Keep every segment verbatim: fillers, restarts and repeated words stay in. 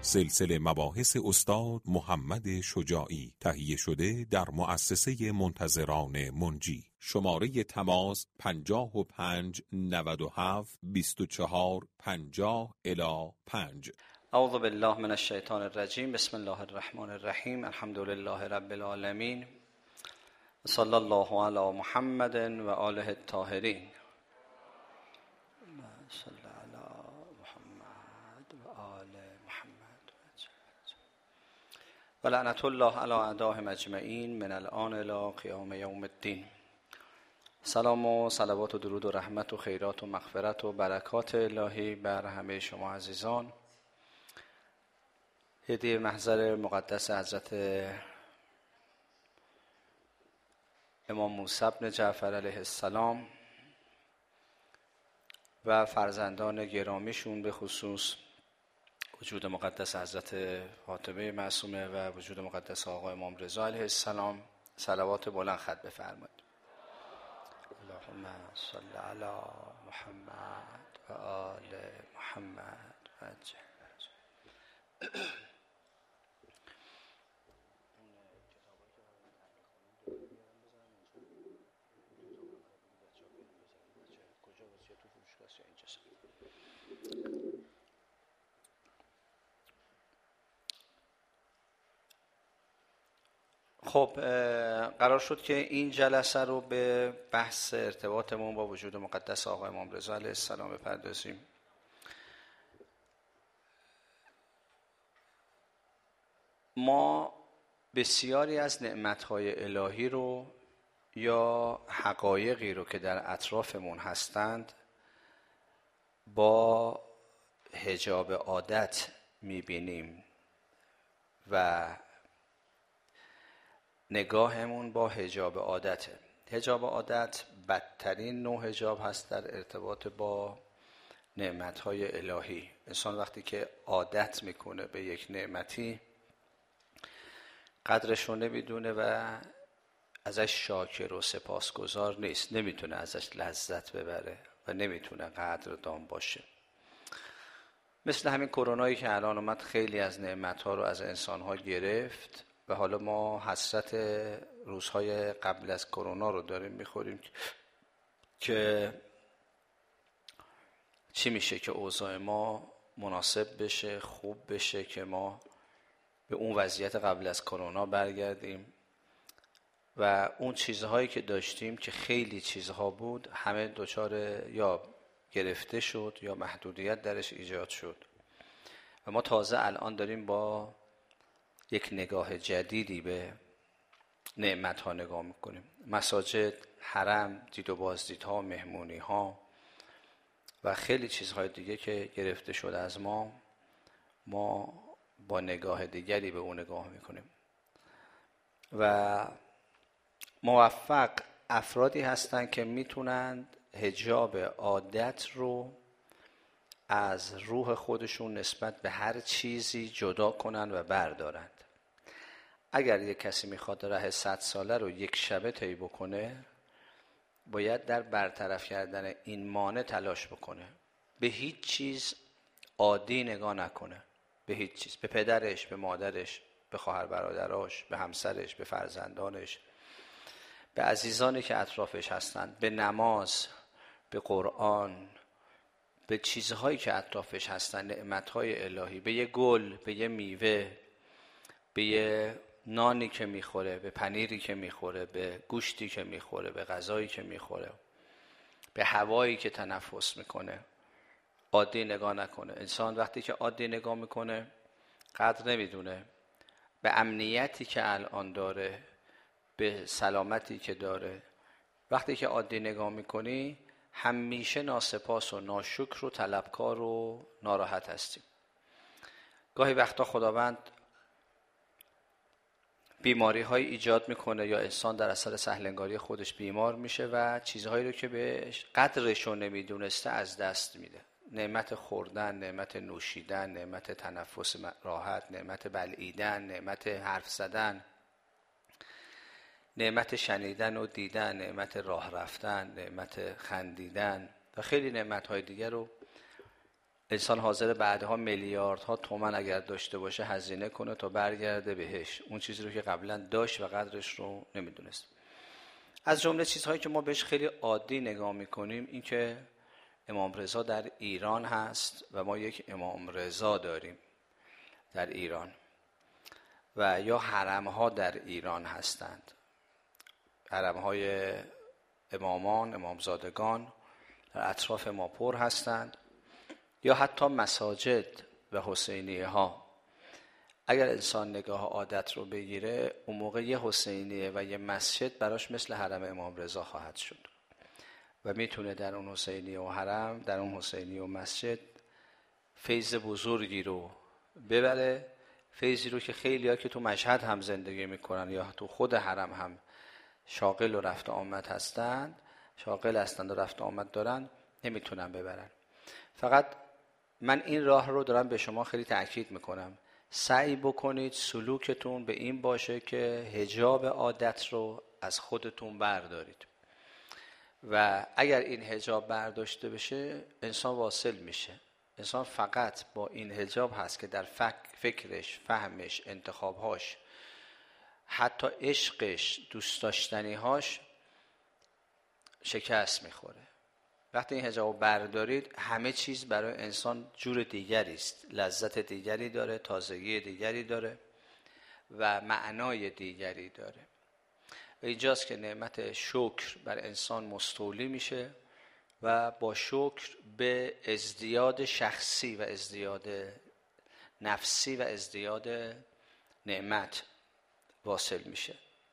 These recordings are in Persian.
سلسله مباحث استاد محمد شجاعی، تهیه شده در مؤسسه منتظران منجی. شماره تماس پنجاه و پنج نود و هفت بیست و چهار پنجاه الی پنج. اعوذ بالله من الشیطان الرجیم. بسم الله الرحمن الرحیم. الحمد لله رب العالمین. صلی الله علی محمد و آله الطاهرین. صلی علی محمد و آل محمد و لعنت الله علی اعدائهم اجمعین من الآن الی قیام یوم الدین. سلام و صلوات و درود و رحمت و خیرات و مغفرت و برکات الهی بر همه شما عزیزان. هدیه محضر مقدس حضرت امام موسی بن جعفر علیه السلام و فرزندان گرامیشون، به خصوص وجود مقدس حضرت فاطمه معصومه و وجود مقدس آقا امام رضا علیه السلام، صلوات بلند خط بفرمایید. اللهم صل علی محمد و آل محمد و عجل. خب قرار شد که این جلسه رو به بحث ارتباطمون با وجود مقدس آقا امام رضا علیه السلام بپردازیم. ما بسیاری از نعمت‌های الهی رو یا حقایقی رو که در اطرافمون هستند با حجاب عادت می‌بینیم و نگاهمون با حجاب عادته. حجاب عادت بدترین نوع حجاب هست در ارتباط با نعمت‌های الهی. انسان وقتی که عادت میکنه به یک نعمتی قدرش رو نمیدونه و ازش شاکر و سپاسگزار نیست، نمیتونه ازش لذت ببره و نمیتونه قدردان باشه. مثل همین کرونایی که الان اومد خیلی از نعمت‌ها رو از انسان‌ها گرفت و حالا ما حسرت روزهای قبل از کرونا رو داریم میخوریم که چی میشه که اوضاع ما مناسب بشه، خوب بشه که ما به اون وضعیت قبل از کرونا برگردیم و اون چیزهایی که داشتیم که خیلی چیزها بود همه دچار یا گرفته شد یا محدودیت درش ایجاد شد و ما تازه الان داریم با یک نگاه جدیدی به نعمت ها نگاه میکنیم. مساجد، حرم، دید و بازدیدها، مهمونی ها و خیلی چیزهای دیگه که گرفته شده از ما، ما با نگاه دیگری به اون نگاه میکنیم و موفق افرادی هستن که میتونند حجاب عادت رو از روح خودشون نسبت به هر چیزی جدا کنن و بردارند. اگر یک کسی میخواد راه صد ساله رو یک شبه طی بکنه باید در برطرف کردن این مانع تلاش بکنه. به هیچ چیز عادی نگاه نکنه، به هیچ چیز، به پدرش، به مادرش، به خواهر برادراش، به همسرش، به فرزندانش، به عزیزانی که اطرافش هستند، به نماز، به قرآن، به چیزهایی که اطرافش هستن، نعمتهای الهی، به یه گل، به یه میوه، به یه نانی که میخوره، به پنیری که میخوره، به گوشتی که میخوره، به غذایی که میخوره، به هوایی که تنفس میکنه، عادی نگاه نکنه. انسان وقتی که عادی نگاه میکنه قدر نمیدونه به امنیتی که الان داره، به سلامتی که داره. وقتی که عادی نگاه میکنی همیشه ناسپاس و ناشکر و طلبکار و ناراحت هستیم. گاهی وقتا خداوند بیماری های ایجاد میکنه یا انسان در اثر سهلنگاری خودش بیمار میشه و چیزهایی رو که بهش قدرش رو نمیدونسته از دست میده. نعمت خوردن، نعمت نوشیدن، نعمت تنفس راحت، نعمت بلعیدن، نعمت حرف زدن، نعمت شنیدن و دیدن، نعمت راه رفتن، نعمت خندیدن و خیلی نعمت‌های دیگر رو انسان حاضر بعدها میلیاردها تومان اگر داشته باشه هزینه کنه تا برگرده بهش اون چیزی رو که قبلا داشت و قدرش رو نمیدونست. از جمله چیزهایی که ما بهش خیلی عادی نگاه میکنیم این که امام رضا در ایران هست و ما یک امام رضا داریم در ایران و یا حرمها در ایران هستند، حرمهای امامان، امامزادگان در اطراف ما پر هستند، یا حتی مساجد و حسینیه ها. اگر انسان نگاه عادت رو بگیره اون موقع یه حسینیه و یه مسجد براش مثل حرم امام رضا خواهد شد و میتونه در اون حسینیه و حرم، در اون حسینیه و مسجد فیض بزرگی رو ببره، فیضی رو که خیلی ها که تو مشهد هم زندگی میکنن یا تو خود حرم هم شاغل و رفت آمد هستند، شاغل هستند و رفت آمد دارن، نمیتونن ببرن. فقط من این راه رو دارم به شما خیلی تأکید میکنم، سعی بکنید سلوکتون به این باشه که حجاب عادت رو از خودتون بردارید و اگر این حجاب برداشته بشه انسان واصل میشه. انسان فقط با این حجاب هست که در فکرش، فهمش، انتخابهاش، حتی عشقش، دوست داشتنیهاش شکست میخوره. وقتی این حجاب بردارید همه چیز برای انسان جور دیگری است، لذت دیگری داره، تازگی دیگری داره و معنای دیگری داره و اینجاست که نعمت شکر بر انسان مستولی میشه و با شکر به ازدیاد شخصی و ازدیاد نفسی و ازدیاد نعمت واصل میشه.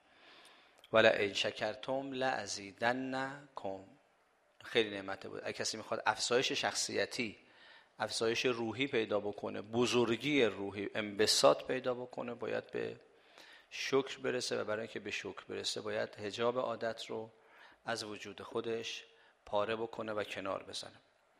ولئن شکرتم لازیدنکم. خیلی نعمته بود. اگه کسی میخواد افزایش شخصیتی، افزایش روحی پیدا بکنه، بزرگی روحی، انبساط پیدا بکنه، باید به شکر برسه و برای اینکه به شکر برسه باید حجاب عادت رو از وجود خودش پاره بکنه و کنار بزنه.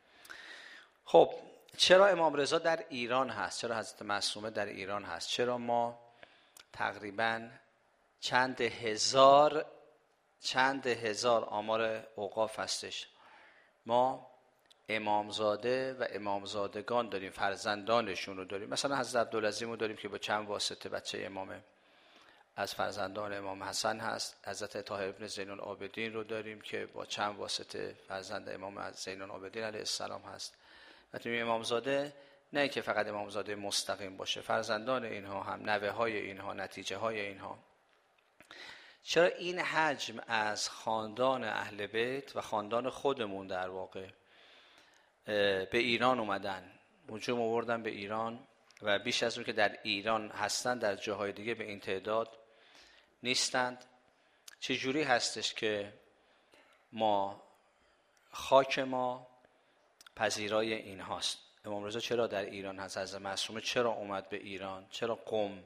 خب چرا امام رضا در ایران هست؟ چرا حضرت معصومه در ایران هست؟ چرا ما تقریباً چند هزار چند هزار آمار اوقاف هستش، ما امامزاده و امامزادگان داریم، فرزندانشون رو داریم. مثلا حضرت عبدالعظیم رو داریم که با چند واسطه بچه امامه، از فرزندان امام حسن هست. حضرت طاهر ابن زین العابدین رو داریم که با چند واسطه فرزند امام زین العابدین علیه السلام هست. و تو امامزاده نه که فقط امامزاده مستقیم باشه، فرزندان اینها هم، نوه های اینها، نتیجه های اینها. چرا این حجم از خاندان اهل بیت و خاندان خودمون در واقع به ایران اومدن، هجوم آوردن به ایران و بیش از اون که در ایران هستن در جاهای دیگه به این تعداد نیستند؟ چه جوری هستش که ما خاک ما پذیرای این هاست؟ امام رضا چرا در ایران هست؟ حضرت معصومه چرا اومد به ایران؟ چرا قم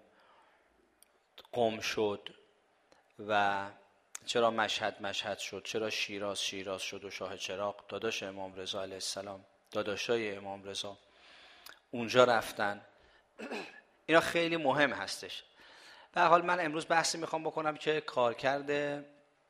قم شد و چرا مشهد مشهد شد؟ چرا شیراز شیراز شد و شاه چراغ داداش امام رضا علیه السلام، داداشای امام رضا اونجا رفتن؟ اینا خیلی مهم هستش. به هر حال من امروز بحثی میخوام بکنم که کارکرد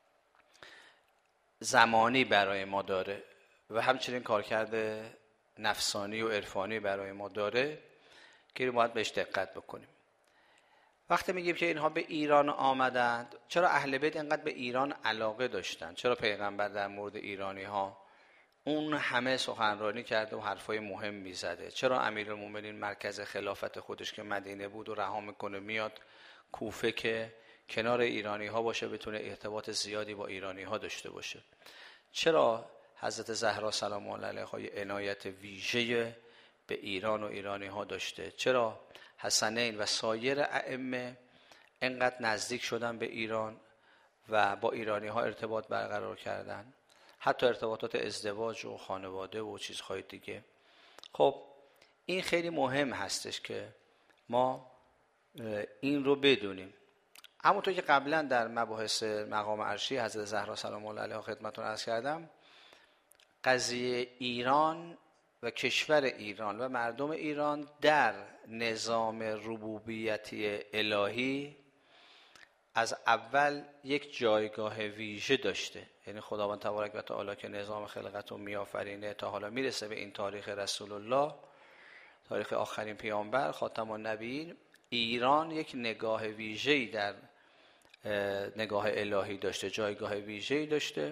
زمانی برای ما داره و همچنین کارکرد نفسانی و عرفانی برای ما داره که باید بهش دقت بکنیم. وقتی میگیم که اینها به ایران آمدند، چرا اهل بیت اینقدر به ایران علاقه داشتند؟ چرا پیغمبر در مورد ایرانی ها اون همه سخنرانی کرده و حرفای مهم میزده؟ چرا امیرالمومنین مرکز خلافت خودش که مدینه بود و رها میکنه میاد کوفه که کنار ایرانی ها باشه، بتونه ارتباط زیادی با ایرانی ها داشته باشه؟ چرا حضرت زهرا سلام الله علیها عنایت ویژه به ایران و ایرانی ها داشته؟ چرا حسنین و سایر ائمه انقدر نزدیک شدن به ایران و با ایرانی ها ارتباط برقرار کردن، حتی ارتباطات ازدواج و خانواده و چیزهای دیگه؟ خب این خیلی مهم هستش که ما این رو بدونیم. همونطور که قبلا در مباحث مقام عرشی حضرت زهرا سلام الله علیها خدمتتون عرض کردم، قضیه ایران و کشور ایران و مردم ایران در نظام ربوبیتی الهی از اول یک جایگاه ویژه داشته. یعنی خداوند تبارک و تعالی که نظام خلقت رو میآفرینه تا حالا میرسه به این تاریخ رسول الله، تاریخ آخرین پیامبر خاتم النبیین، ایران یک نگاه ویژه‌ای در نگاه الهی داشته، جایگاه ویژه‌ای داشته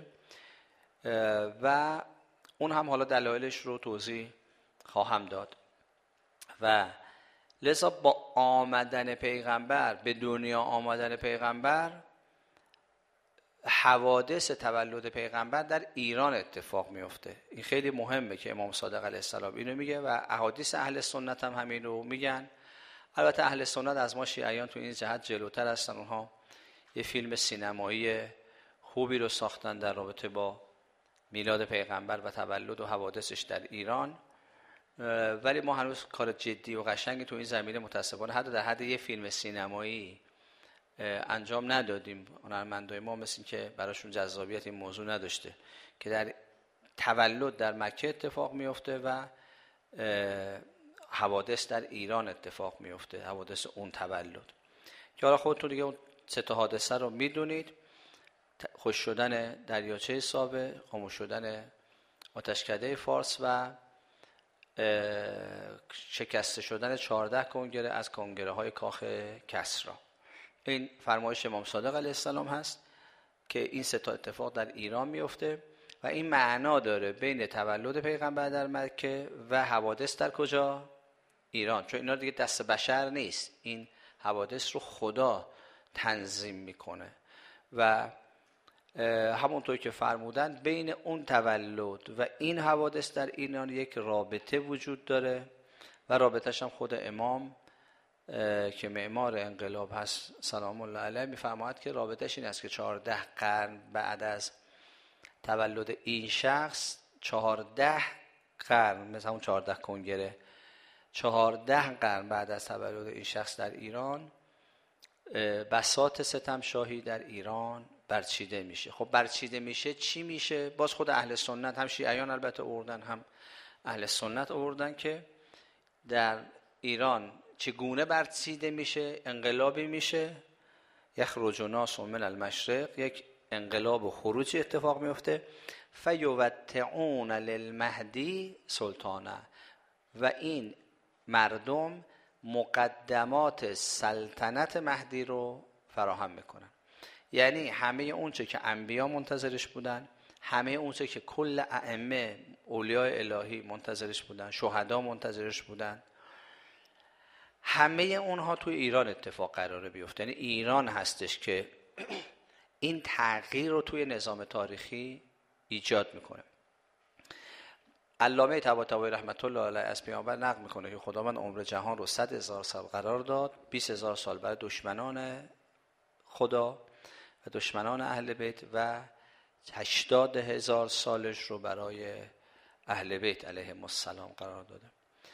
و اون هم حالا دلایلش رو توضیح خواهم داد. و لذا با آمدن پیغمبر، به دنیا آمدن پیغمبر، حوادث تولد پیغمبر در ایران اتفاق میفته. این خیلی مهمه که امام صادق علیه السلام اینو میگه و احادیث اهل سنت هم همین رو میگن. البته اهل سنت از ما شیعیان تو این جهت جلوتر هستن، اونها یه فیلم سینمایی خوبی رو ساختن در رابطه با میلاد پیغمبر و تولد و حوادثش در ایران، ولی ما هنوز کار جدی و قشنگی تو این زمینه متاسفانه حتی در حد یه فیلم سینمایی انجام ندادیم. هنرمندای ما مثل که براشون جذابیت این موضوع نداشته که در تولد در مکه اتفاق میفته و حوادث در ایران اتفاق میفته، حوادث اون تولد، که حالا خودتون دیگه اون سه تا حادثه رو میدونید: خشک شدن دریاچه ساوه، خاموش شدن آتشکده فارس و شکسته شدن چهارده کنگره از کنگره های کاخ کسری. این فرمایش امام صادق علیه السلام هست که این سه تا اتفاق در ایران میفته و این معنا داره بین تولد پیغمبر در مکه و حوادث در کجا؟ ایران. چون اینا دیگه دست بشر نیست، این حوادث رو خدا تنظیم میکنه و همونطور که فرمودن بین اون تولد و این حوادث در ایران یک رابطه وجود داره و رابطه‌ش هم خود امام که معمار انقلاب هست سلام الله علیه میفرماید که رابطه‌ش این است که چهارده قرن بعد از تولد این شخص، چهارده قرن مثل اون چهارده کنگره، چهارده قرن بعد از تولد این شخص در ایران بساط ستم شاهی در ایران برچیده میشه. خب برچیده میشه چی میشه؟ باز خود اهل سنت، هم شیعیان البته آوردن هم اهل سنت آوردن که در ایران چگونه برچیده میشه؟ انقلابی میشه، یخرج ناس من المشرق، یک انقلاب و خروجی اتفاق میفته، فیوتعون للمهدی سلطانه، و این مردم مقدمات سلطنت مهدی رو فراهم میکنن. یعنی همه اون چه که انبیا منتظرش بودن، همه اون چه که کل ائمه اولیاء الهی منتظرش بودن، شهدا منتظرش بودن، همه اونها توی ایران اتفاق قراره بیفته. یعنی ایران هستش که این تغییر رو توی نظام تاریخی ایجاد میکنه. علامه طباطبایی رحمت الله علیه از پیامبر نقل میکنه که خداوند عمر جهان رو صد هزار سال قرار داد، بیست هزار سال برای دشمنان خدا و دشمنان اهل بیت و هشتاد هزار سالش رو برای اهل بیت علیهم السلام قرار داده.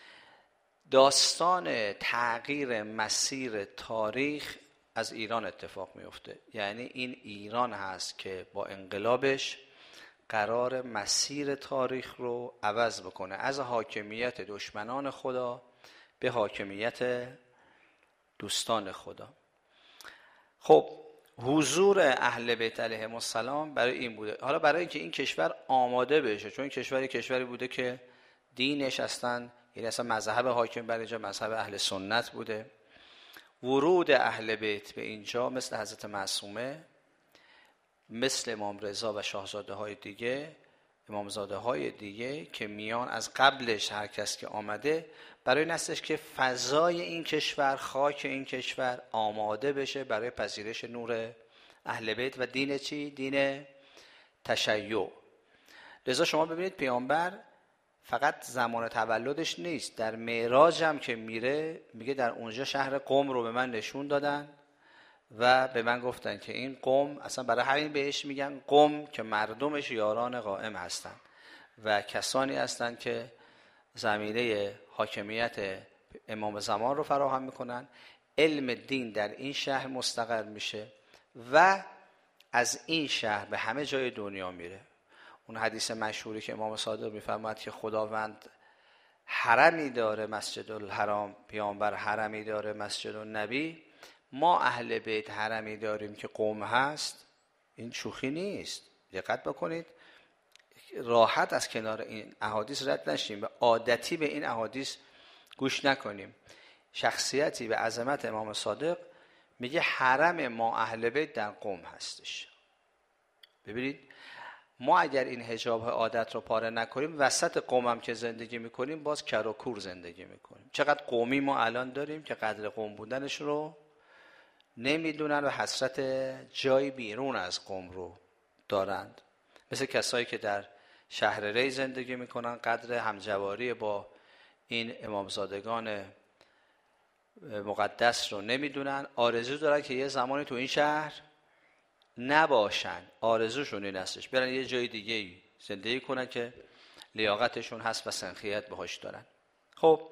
داستان تغییر مسیر تاریخ از ایران اتفاق میفته. یعنی این ایران هست که با انقلابش قرار مسیر تاریخ رو عوض بکنه، از حاکمیت دشمنان خدا به حاکمیت دوستان خدا. خب حضور اهل بیت علیهم السلام برای این بوده. حالا برای اینکه این کشور آماده بشه، چون این کشور کشوری بوده که دینش اصلا، یعنی اصلا مذهب حاکم بر اینجا مذهب اهل سنت بوده، ورود اهل بیت به اینجا مثل حضرت معصومه، مثل امام رضا و شاهزاده های دیگه، امامزاده های دیگه که میان از قبلش هر کس که آمده، برای این هستش که فضای این کشور، خاک این کشور آماده بشه برای پذیرش نور اهل بیت و دین چی؟ دین تشیع. لذا شما ببینید پیامبر فقط زمان تولدش نیست، در معراج هم که میره میگه در اونجا شهر قم رو به من نشون دادن و به من گفتن که این قم، اصلا برای همین بهش میگن قم که مردمش یاران قائم هستن و کسانی هستن که زمینه حاکمیت امام زمان رو فراهم میکنن. علم دین در این شهر مستقر میشه و از این شهر به همه جای دنیا میره. اون حدیث مشهوری که امام صادق میفرماید که خداوند حرمی داره مسجد الحرام، پیامبر حرمی داره مسجد النبی، ما اهل بیت حرمی داریم که قم هست. این شوخی نیست، دقت بکنید راحت از کنار این احادیث رد نشیم و عادتی به این احادیث گوش نکنیم. شخصیتی به عظمت امام صادق میگه حرم ما اهل بیت در قم هستش. ببینید ما اگر این حجاب عادت رو پاره نکنیم وسط قم هم که زندگی میکنیم باز کر و کور زندگی میکنیم. چقدر قومی ما الان داریم که قدر قم بودنش رو نمیدونن و حسرت جای بیرون از قم رو دارند. مثل کسایی که در شهر ری زندگی میکنن قدر همجواری با این امامزادگان مقدس رو نمیدونن، آرزو دارن که یه زمانی تو این شهر نباشن، آرزوشون این هستش برن یه جای دیگه زندگی کنن که لیاقتشون هست و سنخیت بهاش دارن. خب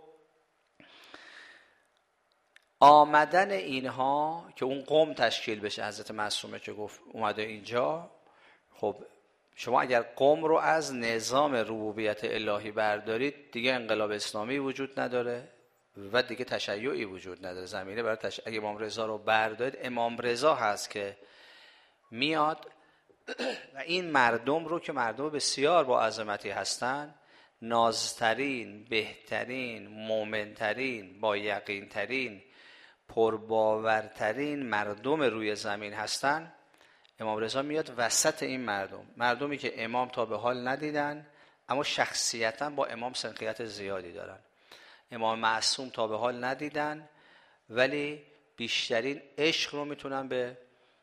آمدن اینها که اون قوم تشکیل بشه، حضرت معصومه که گفت اومده اینجا، خب شما اگر قوم رو از نظام ربوبیت الهی بردارید دیگه انقلاب اسلامی وجود نداره و دیگه تشیعی وجود نداره. زمینه برای تشیع. اگه امام رضا رو بردارید، امام رضا هست که میاد و این مردم رو که مردم بسیار با عظمتی هستن، نازترین، بهترین، مومنترین، با یقینترین، پرباورترین مردم روی زمین هستن، امام رضا میاد وسط این مردم، مردمی که امام تا به حال ندیدن اما شخصیتا با امام سنخیت زیادی دارن. امام معصوم تا به حال ندیدن ولی بیشترین عشق رو میتونن به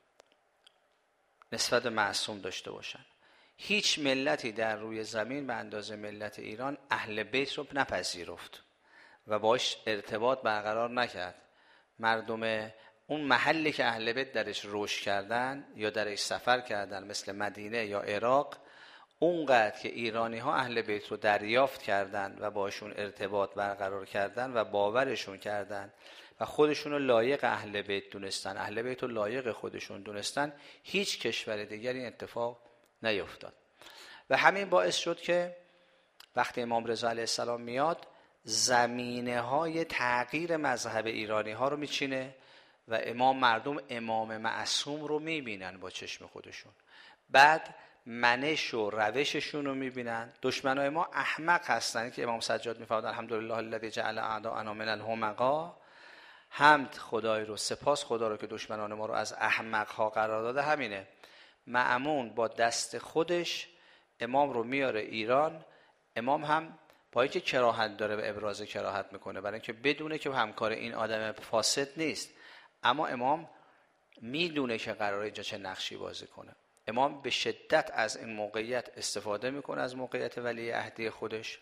نسبت معصوم داشته باشن. هیچ ملتی در روی زمین به اندازه ملت ایران اهل بیت رو نپذیرفت و باش ارتباط برقرار نکرد. مردم اون محلی که اهل بیت درش رشد کردن یا درش سفر کردن مثل مدینه یا عراق، اونقدر که ایرانی ها اهل بیت رو دریافت کردن و باشون ارتباط برقرار کردن و باورشون کردن و خودشون رو لایق اهل بیت دونستن، اهل بیت رو لایق خودشون دونستن، هیچ کشور دیگری این اتفاق نیفتاد. و همین باعث شد که وقتی امام رضا علیه السلام میاد زمینه های تغییر مذهب ایرانی ها رو میچینه و امام مردم امام معصوم رو میبینن با چشم خودشون، بعد منش و روششون رو میبینن. دشمنای ما احمق هستن که امام سجاد میفرماد الحمدلله الذی جعل اعداءنا من الحمقا، حمد خدای رو، سپاس خدا رو که دشمنان ما رو از احمق ها قرار داده. همینه، مأمون با دست خودش امام رو میاره ایران. امام هم با اینکه کراهت داره و ابراز کراهت میکنه برای اینکه بدونه که همکار این آدم فاسد نیست، اما امام میدونه که قراره اینجا چه نقشی بازی کنه. امام به شدت از این موقعیت استفاده میکنه، از موقعیت ولی عهدی خودش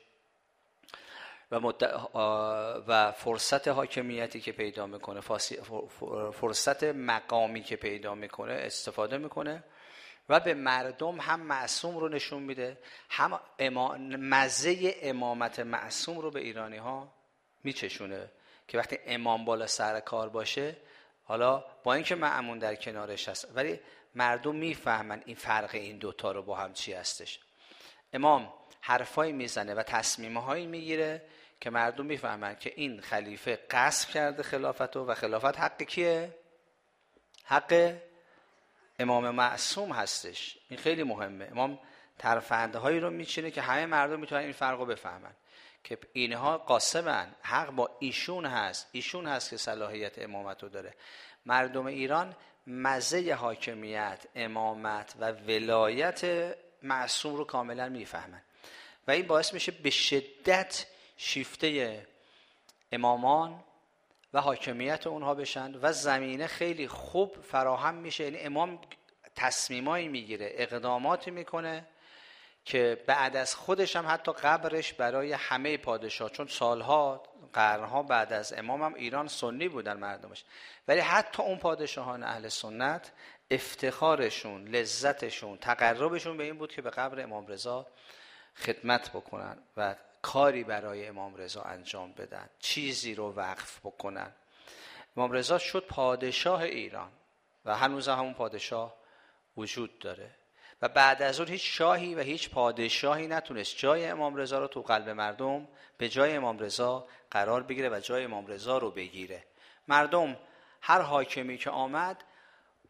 و, مد... و فرصت حاکمیتی که پیدا میکنه، فرصت مقامی که پیدا میکنه استفاده میکنه و به مردم هم معصوم رو نشون میده، هم اما... مزه امامت معصوم رو به ایرانی ها میچشونه که وقتی امام بالا سر کار باشه، حالا با اینکه مأمون در کنارش هست ولی مردم میفهمن این فرق این دوتا رو با هم چی هستش. امام حرفایی میزنه و تصمیمهایی میگیره که مردم میفهمن که این خلیفه غصب کرده خلافتو و خلافت حق کیه؟ حق امام معصوم هستش. این خیلی مهمه. امام ترفندهایی رو میچینه که همه مردم میتونن این فرق رو بفهمن که اینها قاسمن، حق با ایشون هست، ایشون هست که صلاحیت امامت رو داره. مردم ایران مزه حاکمیت، امامت و ولایت معصوم رو کاملا میفهمن و این باعث میشه به شدت شیفته امامان و حاکمیت اونها بشن و زمینه خیلی خوب فراهم میشه. یعنی امام تصمیمایی میگیره، اقداماتی میکنه که بعد از خودش هم حتی قبرش برای همه پادشاه، چون سالها قرنها بعد از امام هم ایران سنی بودن مردمش، ولی حتی اون پادشاهان اهل سنت افتخارشون، لذتشون، تقربشون به این بود که به قبر امام رضا خدمت بکنن و کاری برای امام رضا انجام بدن، چیزی رو وقف بکنن. امام رضا شد پادشاه ایران و هنوز همون پادشاه وجود داره و بعد از اون هیچ شاهی و هیچ پادشاهی نتونست جای امام رضا رو تو قلب مردم به جای امام رضا قرار بگیره و جای امام رضا رو بگیره. مردم هر حاکمی که آمد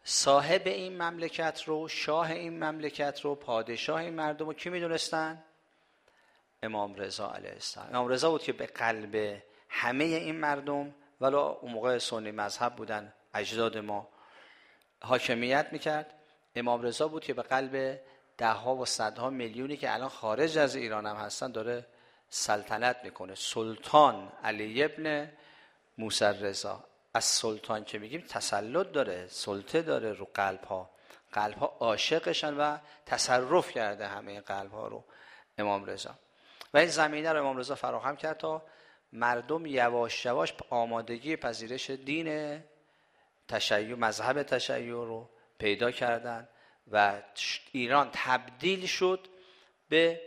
صاحب این مملکت رو، شاه این مملکت رو، پادشاه این مردم رو کی میدونستن؟ امام رضا علیه السلام. امام رضا بود که به قلب همه این مردم، ولی اون موقع سنی مذهب بودن اجداد ما، حاکمیت میکرد. امام رضا بود که به قلب ده ها و صدها میلیونی که الان خارج از ایران هم هستن داره سلطنت میکنه. سلطان علی ابن موسی رضا. از سلطان که میگیم تسلط داره، سلطه داره رو قلب ها، قلب ها عاشقشن و تصرف کرده همه قلب ها رو امام رضا. و این زمینه رو امام رضا فراهم کرد تا مردم یواش یواش آمادگی پذیرش دین تشیع، مذهب تشیع رو پیدا کردن و ایران تبدیل شد به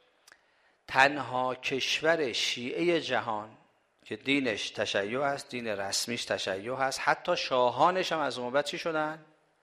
تنها کشور شیعه جهان که دینش تشیع هست، دین رسمیش تشیع هست. حتی شاهانش هم از اون بعد چی شدن؟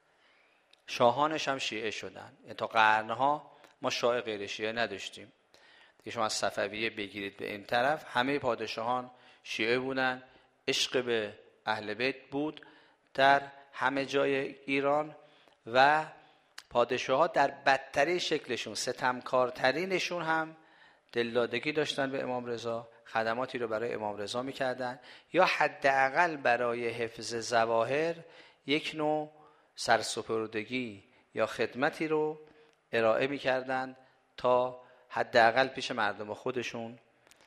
شاهانش هم شیعه شدن. تا قرنها ما شاه غیر شیعه نداشتیم. که شما از صفویه بگیرید به این طرف، همه پادشاهان شیعه بودن، عشق به اهل بیت بود در همه جای ایران و پادشاه‌ها در بدترین شکلشون، ستمکارترینشون هم دلدادگی داشتن به امام رضا، خدماتی رو برای امام رضا میکردن یا حداقل برای حفظ ظواهر یک نوع سرسپردگی یا خدمتی رو ارائه میکردن تا حداقل پیش مردم خودشون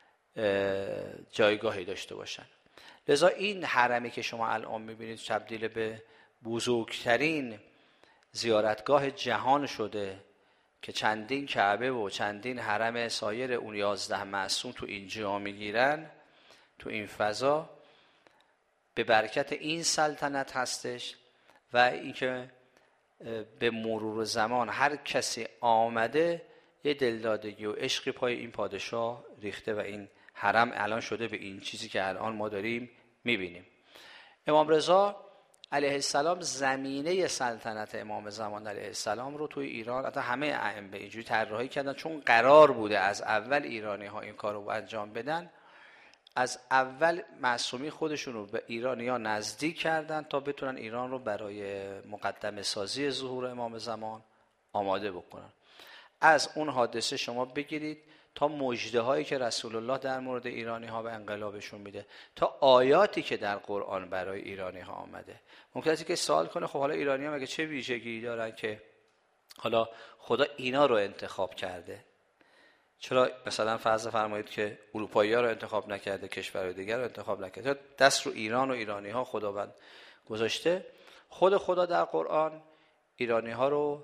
جایگاهی داشته باشن. لذا این حرمی که شما الان میبینید تبدیل به بزرگترین زیارتگاه جهان شده که چندین کعبه و چندین حرم سایر اون یازده معصوم تو اینجا میگیرن، تو این فضا، به برکت این سلطنت هستش. و اینکه به مرور زمان هر کسی آمده یه دلدادگی و عشقی پای این پادشاه ریخته و این حرم الان شده به این چیزی که الان ما داریم میبینیم. امام رضا علیه السلام زمینه سلطنت امام زمان علیه السلام رو توی ایران، حتی همه ائمه اینجوری طراحی کردن، چون قرار بوده از اول ایرانی ها این کار رو انجام بدن. از اول معصومی خودشون رو به ایرانی ها نزدیک کردن تا بتونن ایران رو برای مقدمه سازی ظهور امام زمان آماده بکنن. از اون حادثه شما بگیرید تا مژده هایی که رسول الله در مورد ایرانی ها و انقلابشون میده، تا آیاتی که در قرآن برای ایرانی ها آمده. ممکنه که سوال کنه خب حالا ایرانی ها مگه چه ویژگی دارن که حالا خدا اینا رو انتخاب کرده؟ چرا مثلا فرض فرمایید که اروپایی ها رو انتخاب نکرده، کشورهای دیگر رو انتخاب نکرده، دست رو ایران و ایرانی ها خداوند گذاشته؟ خود خدا در قرآن ایرانی ها رو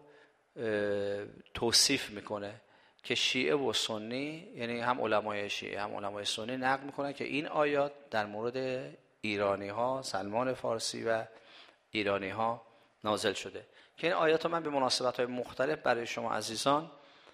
توصیف میکنه که شیعه و سنی، یعنی هم علمای شیعه هم علمای سنی نقل میکنن که این آیات در مورد ایرانی ها، سلمان فارسی و ایرانی ها نازل شده. که این آیات رو من به مناسبت های مختلف برای شما عزیزان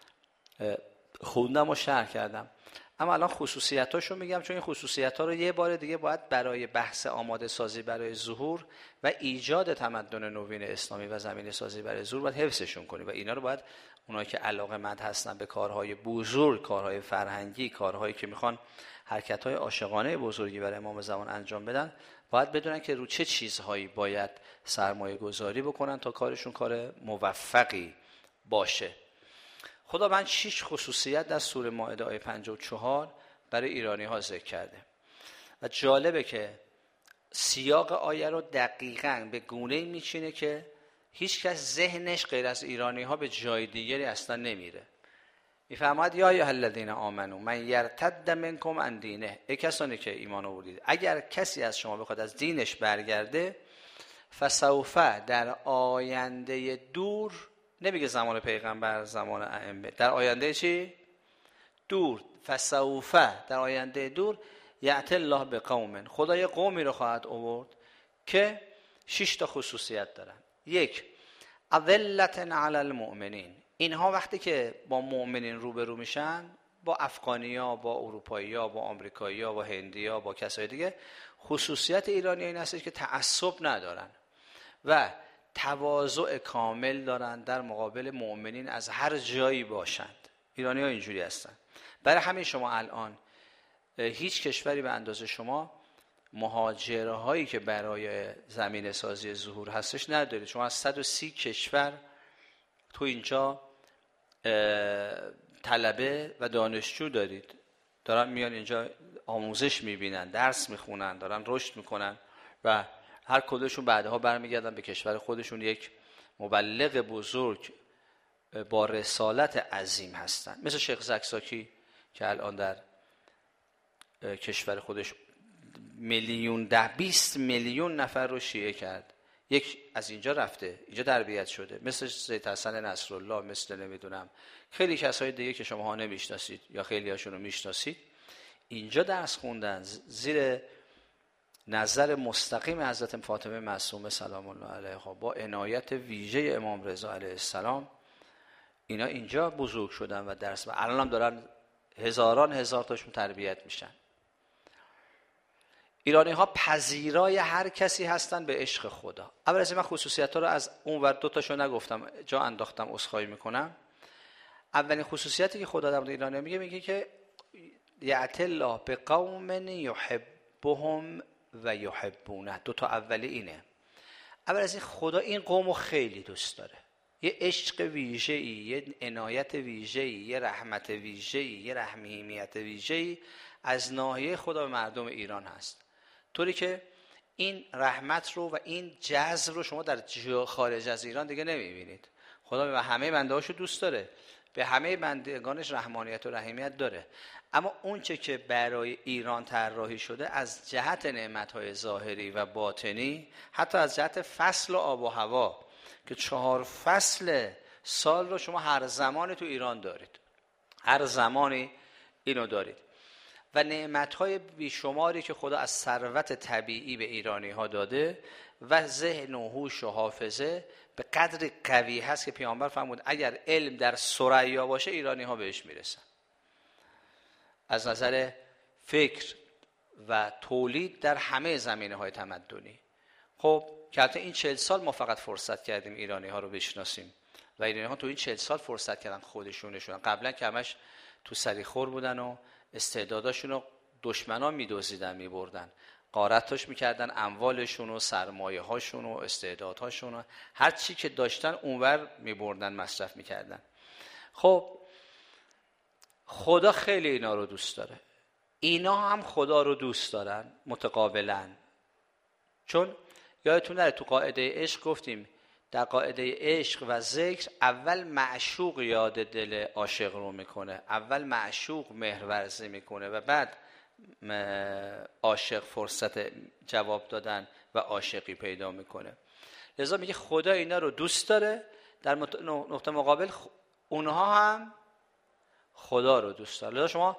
خوندم و شرح کردم، اما الان خصوصیت هاشو میگم، چون این خصوصیت ها رو یه بار دیگه باید برای بحث آماده سازی برای ظهور و ایجاد تمدن نوین اسلامی و زمینه سازی برای ظهور باید حفظشون کنیم. و اینا رو باید اونایی که علاقه‌مند هستن به کارهای بزرگ، کارهای فرهنگی، کارهایی که میخوان حرکت‌های عاشقانه بزرگی برای امام زمان انجام بدن، باید بدونن که رو چه چیزهایی باید سرمایه گذاری بکنن تا کارشون کار موفقی باشه. خدا من شش خصوصیت در سوره مائده آیه پنجاه و چهار برای ایرانی ها ذکر کرده و جالبه که سیاق آیه رو دقیقاً به گونه‌ای میچینه که هیچ کس ذهنش غیر از ایرانی ها به جای دیگری اصلا نمیره. میفرماید یا ایها الذین آمنو من یرتد منکم عن دینه، ای کسانی که ایمان آوردید اگر کسی از شما بخواد از دینش برگرده، فسوف در آینده دور، نمیگه زمان پیغمبر، زمان ائمه، در آینده چی؟ دور. فسوف در آینده دور یأتی الله بقوم، خدا یه قومی رو خواهد آورد که شش تا خصوصیت دارن. یک، اذلة علی المؤمنین، اینها وقتی که با مؤمنین روبرو میشن، با افغانی‌ها، با اروپایی‌ها، با آمریکایی‌ها، با هندی‌ها، با کسای دیگه، خصوصیت ایرانی این هستش که تعصب ندارن و تواضع کامل دارن در مقابل مؤمنین از هر جایی باشند. ایرانی ها اینجوری هستن. برای همین شما الان هیچ کشوری به اندازه شما مهاجرهایی که برای زمین سازی ظهور هستش ندارید. شما از صد و سی کشور تو اینجا طلبه و دانشجو دارید، دارن میان اینجا آموزش میبینن، درس میخونن، دارن رشد میکنن و هر کدومشون بعدها برمیگردن به کشور خودشون یک مبلغ بزرگ با رسالت عظیم هستن. مثل شیخ زکزاکی که الان در کشور خودش میلیون ده بیست میلیون نفر رو شیعه کرد، یک از اینجا رفته، اینجا تربیت شده. مثل سید حسن نصرالله، مثل نمیدونم خیلی کسای دیگه که شما ها نمیشناسید یا خیلی هاشون رو میشناسید، اینجا درس خوندن زیر نظر مستقیم حضرت فاطمه معصومه سلام الله علیها با عنایت ویژه امام رضا علیه السلام. اینا اینجا بزرگ شدن و درس و الان هم دارن هزاران هزار تاشون تربیت میشن. ایرانی ها پذیرای هر کسی هستن به عشق خدا. اول از من خصوصیت ها رو از اون ور دو تاشو نگفتم، جا انداختم، عذرخواهی میکنم. اولین خصوصیتی که خدا در مورد ایرانی میگه میگه که یأتی الله بقوم یحبهم و یحبونه. دو تا اولی اینه. اول از این خدا این قومو خیلی دوست داره، یه عشق ویژه‌ای، یه عنایت ویژه‌ای، یه رحمت ویژه‌ای، یه رحمیمیت ویژه‌ای از ناحیه خدا به مردم ایران هست، طوری که این رحمت رو و این جذب رو شما در خارج از ایران دیگه نمیبینید. خدا به همه بنده‌هاشو دوست داره، به همه بندگانش رحمانیت و رحیمیت داره، اما اون چه که برای ایران طراحی شده از جهت نعمت‌های ظاهری و باطنی، حتی از جهت فصل و آب و هوا که چهار فصل سال رو شما هر زمانی تو ایران دارید، هر زمانی اینو دارید و نعمت‌های بیشماری که خدا از ثروت طبیعی به ایرانی‌ها داده و ذهن و هوش و حافظه به قدر قوی هست که پیامبر فرمود اگر علم در ثریا باشه ایرانی‌ها بهش میرسن. از نظر فکر و تولید در همه زمینه‌های تمدنی. خب که البته این چهل سال ما فقط فرصت کردیم ایرانی‌ها رو بشناسیم و ایرانی‌ها تو این چهل سال فرصت کردن خودشونشون. قبلا که همش تو سریخور بودن و استعداداشون رو دشمنان می‌دزدیدن می‌بردن، غارتش می‌کردن اموالشون و سرمایه‌هاشون و استعدادهاشون و هر چی که داشتن اونور می‌بردن مصرف می‌کردن. خب خدا خیلی اینا رو دوست داره، اینا هم خدا رو دوست دارن متقابلاً. چون یادتون نره تو قاعده عشق گفتیم در قاعده عشق و ذکر اول معشوق یاد دل عاشق رو میکنه، اول معشوق مهرورزی میکنه و بعد عاشق فرصت جواب دادن و عاشقی پیدا میکنه. لذا میگه خدا اینا رو دوست داره، در نقطه مقابل اونها هم خدا رو دوست داره. لذا شما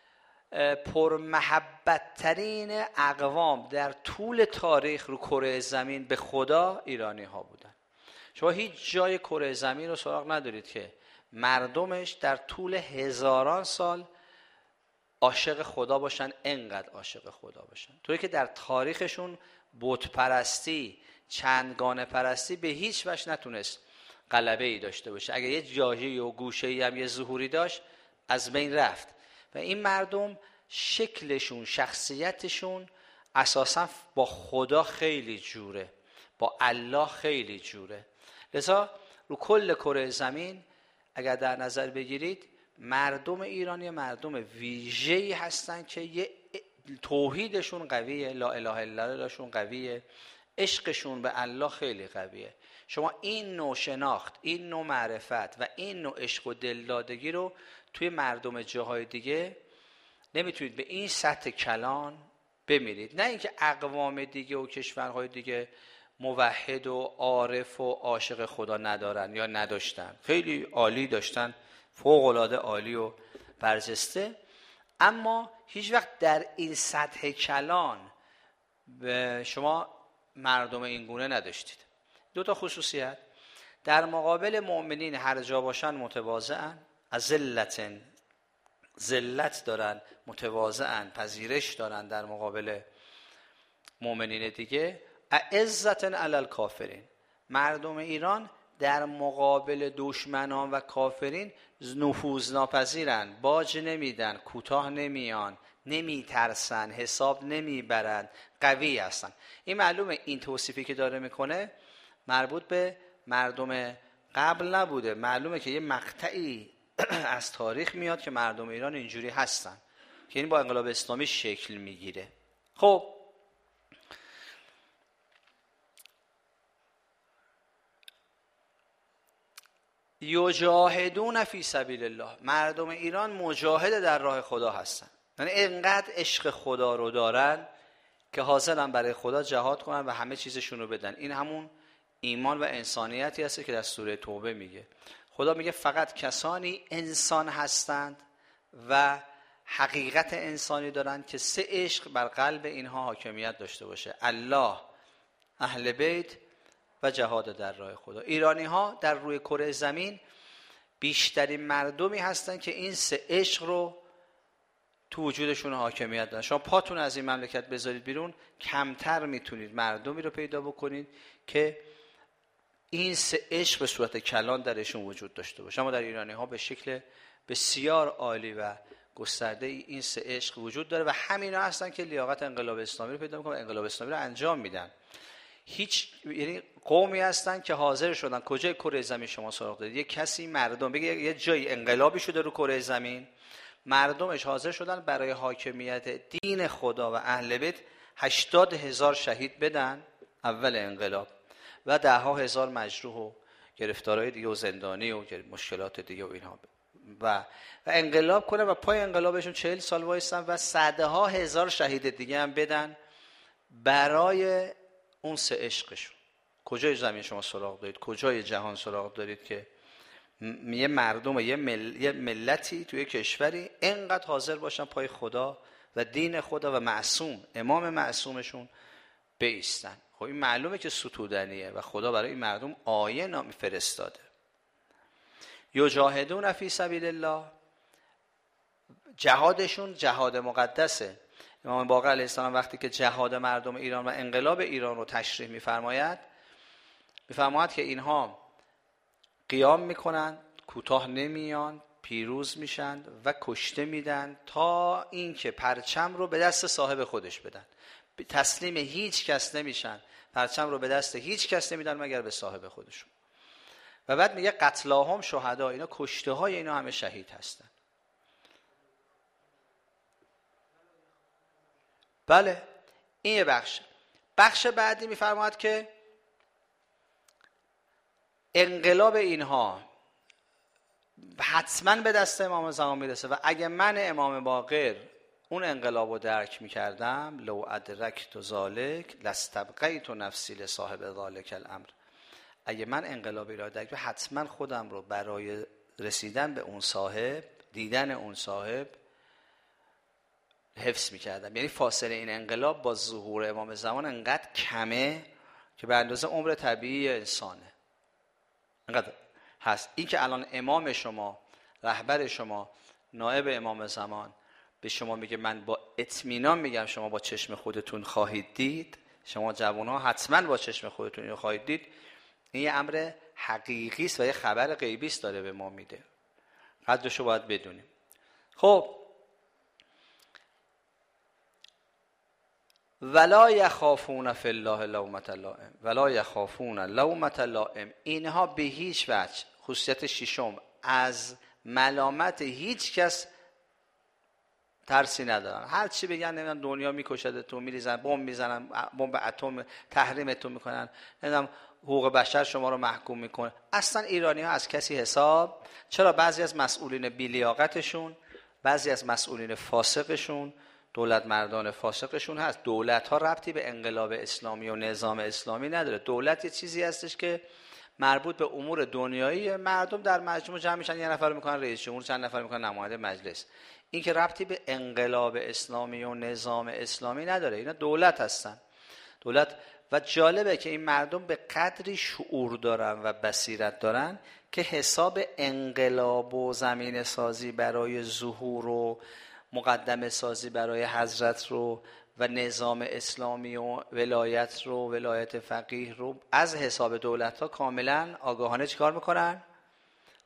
پرمحبت ترین اقوام در طول تاریخ رو کره زمین به خدا ایرانی ها بودن. شما هیچ جای کره زمین رو سراغ ندارید که مردمش در طول هزاران سال عاشق خدا باشن، انقدر عاشق خدا باشن، طوری که در تاریخشون بت پرستی، چندگانه پرستی به هیچ وجه نتونست غلبه ای داشته باشه. اگه یه جایی و گوشه‌ای هم یه ظهوری داشت از بین رفت و این مردم شکلشون، شخصیتشون اساساً با خدا خیلی جوره، با الله خیلی جوره. لذا رو کل کره زمین اگر در نظر بگیرید مردم ایرانی مردم ویژه‌ای هستن که یه توحیدشون قویه، لا اله الا اللهشون قویه، عشقشون به الله خیلی قویه. شما این نوع شناخت، این نوع معرفت و این نوع عشق و دلدادگی رو توی مردم جاهای دیگه نمیتونید به این سطح کلان بمیرید. نه اینکه اقوام دیگه و کشورهای دیگه موحد و عارف و عاشق خدا ندارن یا نداشتن، خیلی عالی داشتن، فوق العاده عالی و برجسته، اما هیچ وقت در این سطح کلان به شما مردم این گونه نداشتید. دو تا خصوصیت در مقابل مؤمنین هر جا باشن متواضعن، اذلت ذلت دارن، متواضعن، پذیرش دارن در مقابل مؤمنین دیگه. اعزت علی الکافرین، مردم ایران در مقابل دشمنان و کافرین نفوذ ناپذیرن، باج نمیدن، کوتاه نمیان، نمی ترسن، حساب نمی برند، قوی هستن. این معلومه این توصیفی که داره میکنه مربوط به مردم قبل نبوده. معلومه که یه مقطعی از تاریخ میاد که مردم ایران اینجوری هستن که این با انقلاب اسلامی شکل میگیره. خب یجاهدون فی سبیل الله، مردم ایران مجاهد در راه خدا هستن. یعنی اینقدر عشق خدا رو دارن که حاضرن برای خدا جهاد کنن و همه چیزشون رو بدن. این همون ایمان و انسانیتی هست که در سوره توبه میگه. خدا میگه فقط کسانی انسان هستند و حقیقت انسانی دارن که سه عشق بر قلب اینها حاکمیت داشته باشه: الله، اهل بیت و جهاد در راه خدا. ایرانی ها در روی کره زمین بیشترین مردمی هستن که این سه عشق رو تو وجودشون حاکمیت دارن. شما پاتون از این مملکت بذارید بیرون، کمتر میتونید مردمی رو پیدا بکنید که این سه عشق به صورت کلان درشون وجود داشته باشه. اما در ایرانی ها به شکل بسیار عالی و گسترده این سه عشق وجود داره و همینا هستن که لیاقت انقلاب اسلامی رو پیدا میکنن، انقلاب اسلامی رو انجام میدن. هیچ یعنی قومی هستن که حاضر شدن. کجای کره زمین شما سراغ دارید؟ یه کسی مردم بگه یه جایی انقلابی شده رو کره زمین، مردمش حاضر شدن برای حاکمیت دین خدا و اهل بیت هشتاد هزار شهید بدن اول انقلاب و ده ها هزار مجروح و گرفتارهای دیگه و زندانی و مشکلات دیگه و اینها و و انقلاب کنن و پای انقلابشون چهل سال وایستن و صدها هزار شهید دیگه هم بدن برای اون سه عشقشون. کجای زمین شما سراغ دارید؟ کجای جهان سراغ دارید که یه مردم یه, مل... یه ملتی توی کشوری اینقدر حاضر باشن پای خدا و دین خدا و معصوم امام معصومشون بایستن؟ خب این معلومه که ستودنیه و خدا برای این مردم آیه نامی فرستاده. یجاهدون فی سبیل الله، جهادشون جهاد مقدسه. امام باقر علیه السلام وقتی که جهاد مردم ایران و انقلاب ایران رو تشریح می‌فرماید، می‌فرماید که اینها قیام میکنن، کوتاه نمیان، پیروز میشن و کشته میدن تا اینکه پرچم رو به دست صاحب خودش بدن. تسلیم هیچ کس نمیشن، پرچم رو به دست هیچ کس نمیدن مگر به صاحب خودشون. و بعد میگه قتلاهم شهدا، اینا کشته های اینا همه شهید هستن. بله این یه بخش. بخش بعدی میفرماید که انقلاب اینها حتما به دست امام زمان میرسه و اگه من امام باقر اون انقلاب رو درک میکردم، لو ادرکت ذالک لاستبقیت نفسی لصاحب ذالک الامر، اگه من انقلابی را درک حتما خودم رو برای رسیدن به اون صاحب، دیدن اون صاحب حفظ میکردم. یعنی فاصله این انقلاب با ظهور امام زمان انقدر کمه که به اندازه عمر طبیعی انسانه، انقدر هست. این که الان امام شما، رهبر شما، نائب امام زمان به شما میگه من با اطمینان میگم شما با چشم خودتون خواهید دید، شما جوانها حتما با چشم خودتون اینو خواهید دید، این یه امر حقیقی است و یه خبر غیبی است داره به ما میده، قدرشو باید بدونیم. خب ولا یخافون فی الله لومة لائم ولا یخافون لومة لائم، اینها به هیچ وجه، خصوصیت ششم، از ملامت هیچ کس ترسی ندارن. هر چی بگن نمیدونم دنیا میکشد تو، میریزن بمب میزنن، بمب اتم تحریم تو میکنن، نمیدونم حقوق بشر شما رو محکوم میکنه. اصلا ایرانی ها از کسی حساب، چرا بعضی از مسئولین بی‌لیاقتشون، بعضی از مسئولین فاسقشون، دولت مردان فاسقشون هست. دولت ها ربطی به انقلاب اسلامی و نظام اسلامی نداره. دولت یه چیزی هستش که مربوط به امور دنیایی، مردم در مجموع جمع میشن، یه نفر میکنن رئیس جمهور، چند نفر میکنن نماینده مجلس. این که ربطی به انقلاب اسلامی و نظام اسلامی نداره. اینا دولت هستن، دولت. و جالبه که این مردم به قدری شعور دارن و بصیرت دارن که حساب انقلاب و زمین سازی برای ظهور و مقدمه سازی برای حضرت رو و نظام اسلامی و ولایت رو، ولایت فقیه رو از حساب دولت ها کاملا آگاهانه چیکار میکنن؟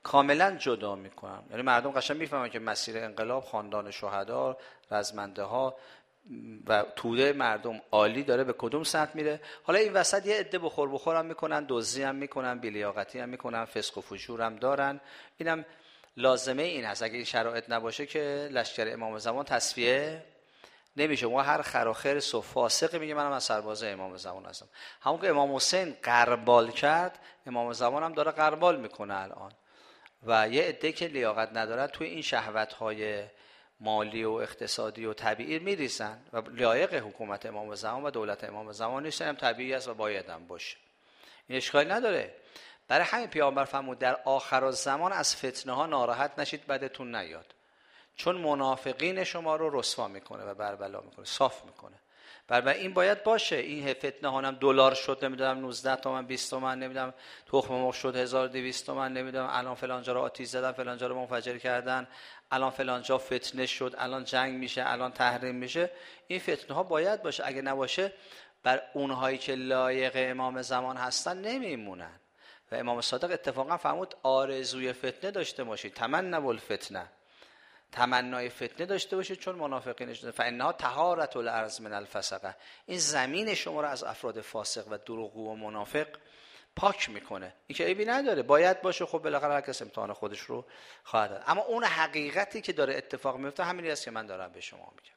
کاملا جدا میکنن. یعنی مردم قشنگ میفهمن که مسیر انقلاب، خاندان شهدا، رزمنده ها و توده مردم عالی داره به کدوم سمت میره. حالا این وسط یه عده بخور بخور هم میکنن، دزدی هم میکنن، بی‌لیاقتی هم میکنن، فسق و فجور هم دارن. اینم لازمه این هست. اگه این شرایط نباشه که لشکر امام زمان تصفیه نمیشه. ما هر خراخر صف فاسق میگه منم از سرباز امام زمان هستم. همون که امام حسین غربال کرد، امام زمان هم داره غربال میکنه الان. و یه عده که لیاقت ندارن توی این شهوت‌های مالی و اقتصادی و طبیعی میریسن و لایق حکومت امام زمان و دولت امام زمان نیستن، هم طبیعی است و باید هم باشه. این اشکالی نداره. برای همین پیامبر فرمود در آخرالزمان از فتنه ها ناراحت نشید بدتون نیاد، چون منافقین شما رو رسوا میکنه و بربلا میکنه، صاف میکنه. برای این باید باشه. این فتنه ها هم دلار شد نمیدونم نوزده تومن بیست تومن، نمیدونم تخم مرغ شد هزار و دویست تومن، نمیدونم الان فلان جا رو آتش زدن، فلان جا رو منفجر کردن، الان فلان جا فتنه شد، الان جنگ میشه، الان تحریم میشه. این فتنه ها باید باشه. اگه نباشه بر اونهایی که لایق امام زمان هستن نمیمونن. و امام صادق اتفاقا فرمود آرزوی فتنه داشته باشید، تمنوا الفتنه، تمنای فتنه داشته باشید، چون منافقین شده فانها طهارة الارض من الفسقه، این زمین شما رو از افراد فاسق و دروغگو و منافق پاک میکنه. این که عیبی نداره، باید باشه. خب بالاخره هر کس امتحان خودش رو خواهد داد. اما اون حقیقتی که داره اتفاق میفته همینی است که من دارم به شما میگم،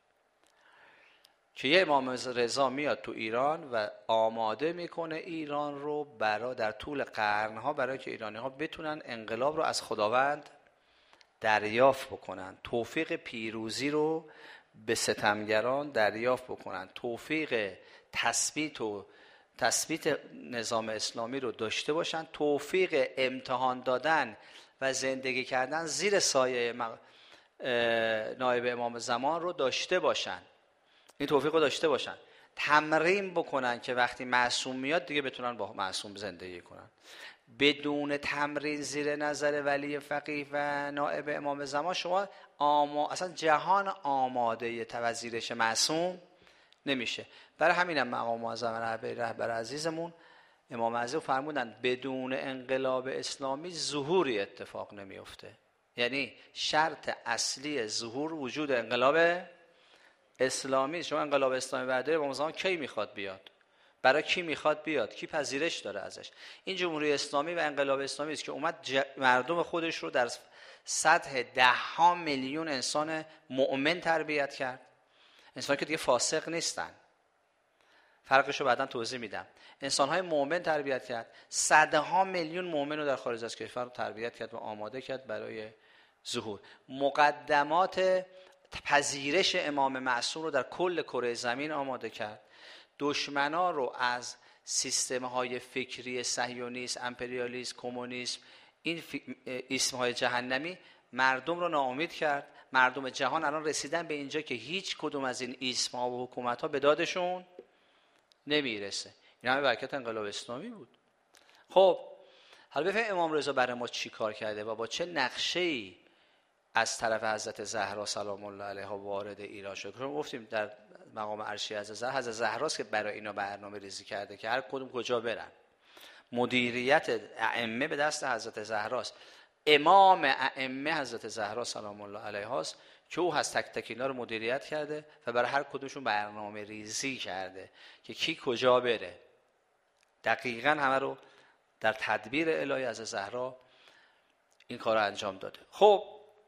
که یه امام رضا میاد تو ایران و آماده میکنه ایران رو برای در طول قرنها برای که ایرانی ها بتونن انقلاب رو از خداوند دریافت بکنن، توفیق پیروزی رو به ستمگران دریافت بکنن، توفیق تثبیت و تثبیت نظام اسلامی رو داشته باشن، توفیق امتحان دادن و زندگی کردن زیر سایه نایب امام زمان رو داشته باشن. این توفیق رو داشته باشن، تمرین بکنن که وقتی معصوم میاد دیگه بتونن با معصوم زندگی کنن. بدون تمرین زیر نظر ولی فقیه و نائب امام زمان شما آما... اصلا جهان آماده توزیرش معصوم نمیشه. برای همینم مقام معظم رهبر عزیزمون امام عزیز فرمودن بدون انقلاب اسلامی ظهوری اتفاق نمیفته. یعنی شرط اصلی ظهور وجود انقلاب اسلامی. شما انقلاب اسلامی بعد امام زمان کی میخواد بیاد؟ برای کی میخواد بیاد؟ کی پذیرش داره ازش؟ این جمهوری اسلامی و انقلاب اسلامی است که اومد ج... مردم خودش رو در سطح ده ها میلیون انسان مؤمن تربیت کرد. انسان که دیگه فاسق نیستن، فرقش رو بعداً توضیح میدم. انسان‌های مؤمن تربیت کرد، صدها میلیون مؤمن رو در خارج از کشور تربیت کرد و آماده کرد برای ظهور. مقدمات پذیرش امام معصوم رو در کل کره زمین آماده کرد. دشمنا رو از سیستم‌های فکری صهیونیسم، امپریالیسم، کمونیسم، این اسم‌های جهنمی مردم رو ناامید کرد. مردم جهان الان رسیدن به اینجا که هیچ کدوم از این اسم‌ها و حکومت‌ها به دادشون نمیرسه. این همه برکت انقلاب اسلامی بود. خب حالا بفهمید امام رضا برای ما چی کار کرده و با چه نقشه‌ای از طرف حضرت زهرا سلام الله علیها وارد ایران شد. چون گفتیم در مقام عرشی حضرت زهرا، حضرت زهراست که برای اینا برنامه ریزی کرده که هر کدوم کجا برن. مدیریت ائمه به دست حضرت زهراست. امام ائمه حضرت زهرا سلام الله علیها است که او از تک تک اینا رو مدیریت کرده و برای هر کدومشون برنامه ریزی کرده که کی کجا بره. دقیقاً همه رو در تدبیر الهی از زهرا این کار رو انجام داده. خب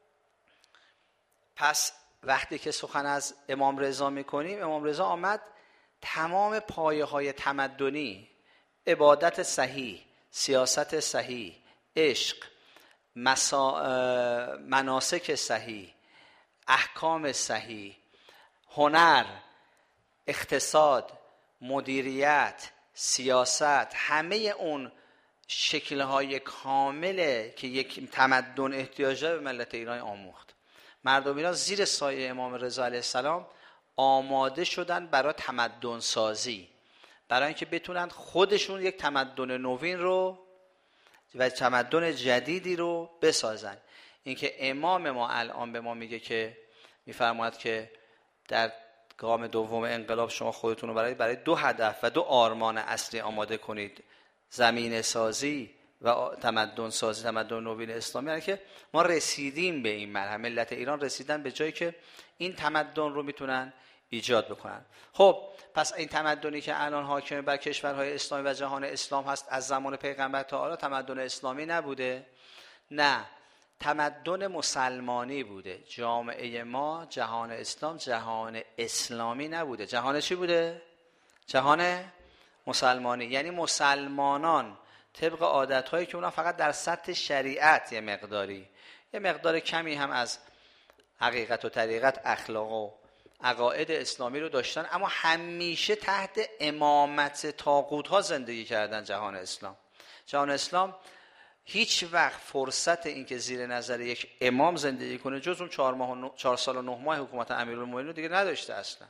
پس وقتی که سخن از امام رضا میکنیم، امام رضا آمد تمام پایه های تمدنی، عبادت صحیح، سیاست صحیح، عشق، مسا... مناسک صحیح، احکام صحیح، هنر، اقتصاد، مدیریت، سیاست، همه اون شکل‌های کامله که یک تمدن احتیاج داره به ملت ایران آموخت. مردم ایران زیر سایه امام رضا علیه السلام آماده شدن برای تمدن سازی، برای اینکه بتونن خودشون یک تمدن نوین رو و تمدن جدیدی رو بسازن. اینکه امام ما الان به ما میگه که میفرماید که در گام دوم انقلاب شما خودتون رو برای برای دو هدف و دو آرمان اصلی آماده کنید: زمین سازی و تمدن سازی، تمدن نوین اسلامی، یعنی که ما رسیدیم به این مرحله، ملت ایران رسیدن به جایی که این تمدن رو میتونن ایجاد بکنن. خب پس این تمدنی که الان حاکم بر کشورهای اسلامی و جهان اسلام هست از زمان پیغمبر تا حالا تمدن اسلامی نبوده؟ نه، تمدن مسلمانی بوده. جامعه ما، جهان اسلام، جهان اسلامی نبوده. جهان چی بوده؟ جهان مسلمانی. یعنی مسلمانان طبق عادت‌هایی که اونا فقط در سطح شریعت یه مقداری، یه مقدار کمی هم از حقیقت و طریقت، اخلاق و عقاید اسلامی رو داشتن، اما همیشه تحت امامت طاغوت‌ها زندگی کردن. جهان اسلام جهان اسلام هیچ وقت فرصت این که زیر نظر یک امام زندگی کنه جز اون چهار ماه و نو... چهار سال و نه ماه حکومت امیرالمومنین رو دیگه نداشته. اصلا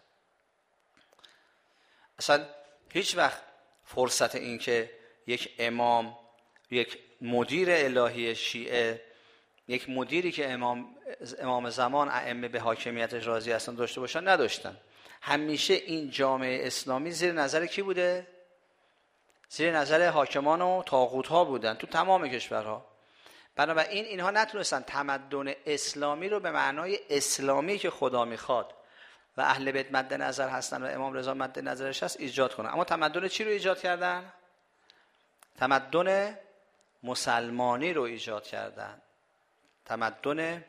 اصلا هیچ وقت فرصت این که یک امام، یک مدیر الهی شیعه، یک مدیری که امام امام زمان ائمه به حاکمیتش راضی هستن داشته باشن نداشتن. همیشه این جامعه اسلامی زیر نظر کی بوده؟ زیر نظر حاکمان و طاغوت‌ها بودن تو تمام کشورها. بنابراین اینها نتونستن تمدن اسلامی رو به معنای اسلامی که خدا میخواد و اهل بیت مد نظر هستن و امام رضا مد نظرش هست ایجاد کنن. اما تمدن چی رو ایجاد کردن؟ تمدن مسلمانی رو ایجاد کردن. تمدن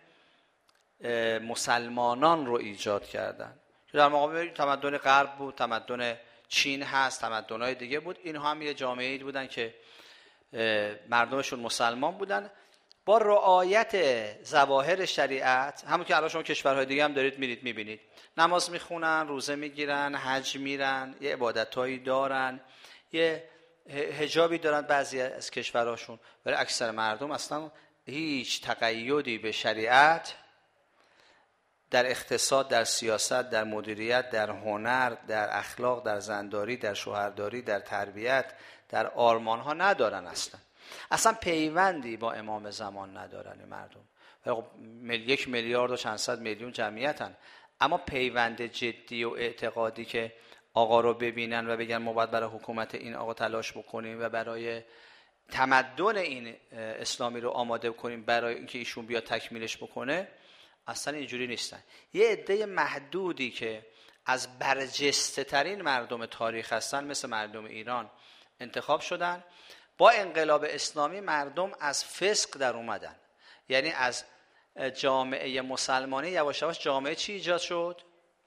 مسلمانان رو ایجاد کردن. در مقابل تمدن غرب بود، تمدن چین هست، تمدن‌های دیگه بود. اینها هم یه جامعه‌ای بودن که مردمشون مسلمان بودن با رعایت ظواهر شریعت، همون که الان شما کشورهای دیگه هم دارید میرید میبینید، نماز میخونن، روزه میگیرن، حج میرن، یه عبادتایی دارن، یه حجابی دارن بعضی از کشورهاشون، ولی اکثر مردم اصلا هیچ تقیدی به شریعت در اقتصاد، در سیاست، در مدیریت، در هنر، در اخلاق، در زنداری، در شوهرداری، در تربیت، در آرمانها ندارن. اصلا اصلا پیوندی با امام زمان ندارن مردم. یک میلیارد و چند صد میلیون جمعیتن، اما پیوند جدی و اعتقادی که آقا رو ببینن و بگن ما باید برای حکومت این آقا تلاش بکنیم و برای تمدن این اسلامی رو آماده کنیم برای اینکه ایشون بیا تکمیلش بکنه، اصلا اینجوری نیستن. یه عده محدودی که از برجسته ترین مردم تاریخ هستن مثل مردم ایران انتخاب شدن. با انقلاب اسلامی مردم از فسق در اومدن، یعنی از جامعه مسلمانی یواش یواش جامعه چی ایجاد شد؟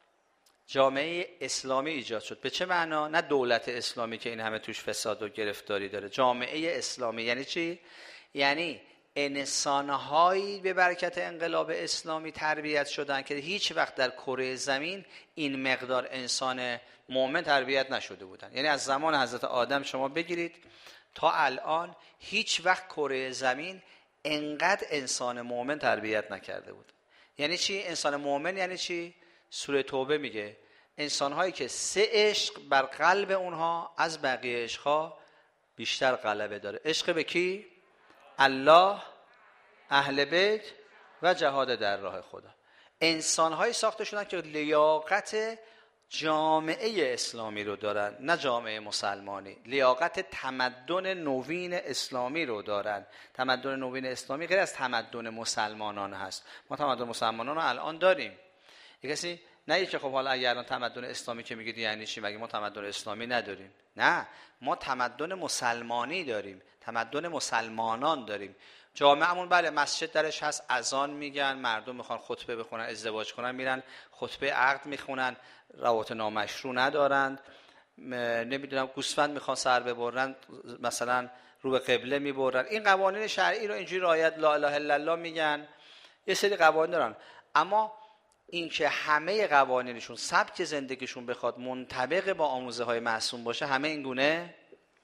جامعه اسلامی ایجاد شد. به چه معنا؟ نه دولت اسلامی که این همه توش فساد و گرفتاری داره. جامعه اسلامی یعنی چی؟ یعنی انسان‌هایی به برکت انقلاب اسلامی تربیت شدن که هیچ وقت در کره زمین این مقدار انسان مؤمن تربیت نشده بودن. یعنی از زمان حضرت آدم شما بگیرید تا الان هیچ وقت کره زمین انقدر انسان مؤمن تربیت نکرده بود. یعنی چی انسان مؤمن؟ یعنی چی؟ سوره توبه میگه انسان‌هایی که سه عشق بر قلب اونها از بقیه عشق‌ها بیشتر غلبه داره. عشق به کی؟ الله، اهل بیت و جهاد در راه خدا. انسان‌هایی ساخته شدن که لیاقت جامعه اسلامی رو دارن، نه جامعه مسلمانی. لیاقت تمدن نوین اسلامی رو دارن. تمدن نوین اسلامی غیر از تمدن مسلمانان هست. ما تمدن مسلمانان رو الان داریم. یک کسی نه که خب حالا اگر الان تمدن اسلامی که میگید یعنی چی، مگه ما تمدن اسلامی نداریم؟ نه، ما تمدن مسلمانی داریم، تمدن مسلمانان داریم. جامعهمون بله مسجد درش هست، اذان میگن، مردم میخوان خطبه بخونن، ازدواج کنن، میرن خطبه عقد میخونن، روابط نامشروع ندارند، نمیدونم گوسفند میخوان سر ببرن مثلا رو به قبله میبرن. این قوانین شرعی رو اینجوری رعایت لا اله الا الله میگن، یه سری قوانین دارن، اما این که همه قوانینشون سبک زندگیشون بخواد منطبق با آموزه های معصوم باشه، همه این گونه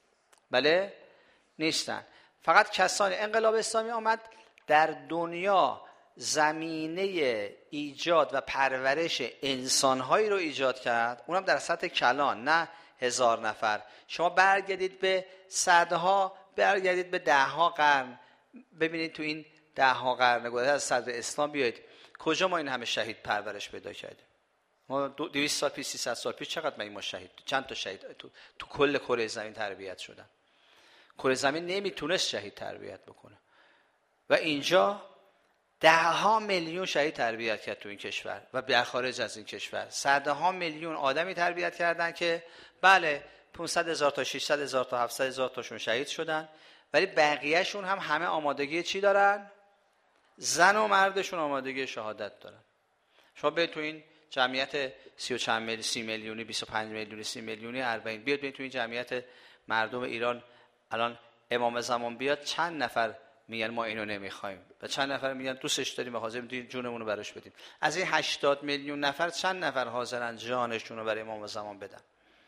بله نیستن. فقط کسانی، انقلاب اسلامی آمد در دنیا زمینه ایجاد و پرورش انسانهایی رو ایجاد کرد، اونم در سطح کلان، نه هزار نفر. شما برگردید به صدها، برگردید به دهها قرن، ببینید تو این دهها قرن گذشته از صدر اسلام بیایید کجا ما این همه شهید پرورش پیدا کردیم. ما دویست سال پیش، سیصد سال پیش چقدر ما شهید، چند تا شهید تو, تو کل کره زمین تربیت شدن. کره زمین نمیتونست شهید تربیت بکنه و اینجا ده ها میلیون شهید تربیت کرد تو این کشور و در خارج از این کشور صدها میلیون آدمی تربیت کردن که بله پانصد هزار تا ششصد هزار تا هفتصد هزار تاشون شهید شدن، ولی بقیهشون هم همه آمادگی چی دارن؟ زن و مردشون آمادگی شهادت دارن. شما بیاید تو این جمعیت سی و چند میلیون، سی میلیونی، بیست و پنج میلیونی، سی میلیونی، اربعین، بیاید بیاید تو این جمعیت مردم ایران الان امام زمان بیاد چند نفر میگن ما اینو نمیخوایم و چند نفر میگن دوستش داریم و حاضریم جونمون رو براش بدیم؟ از این هشتاد میلیون نفر چند نفر حاضرن جانشون رو برای امام زمان بدن؟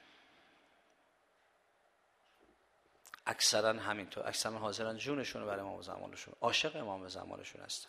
اکثرا همینطور، اکثرا حاضرن جونشون رو برای امام زمانشون، عاشق امام زمانشون هستن.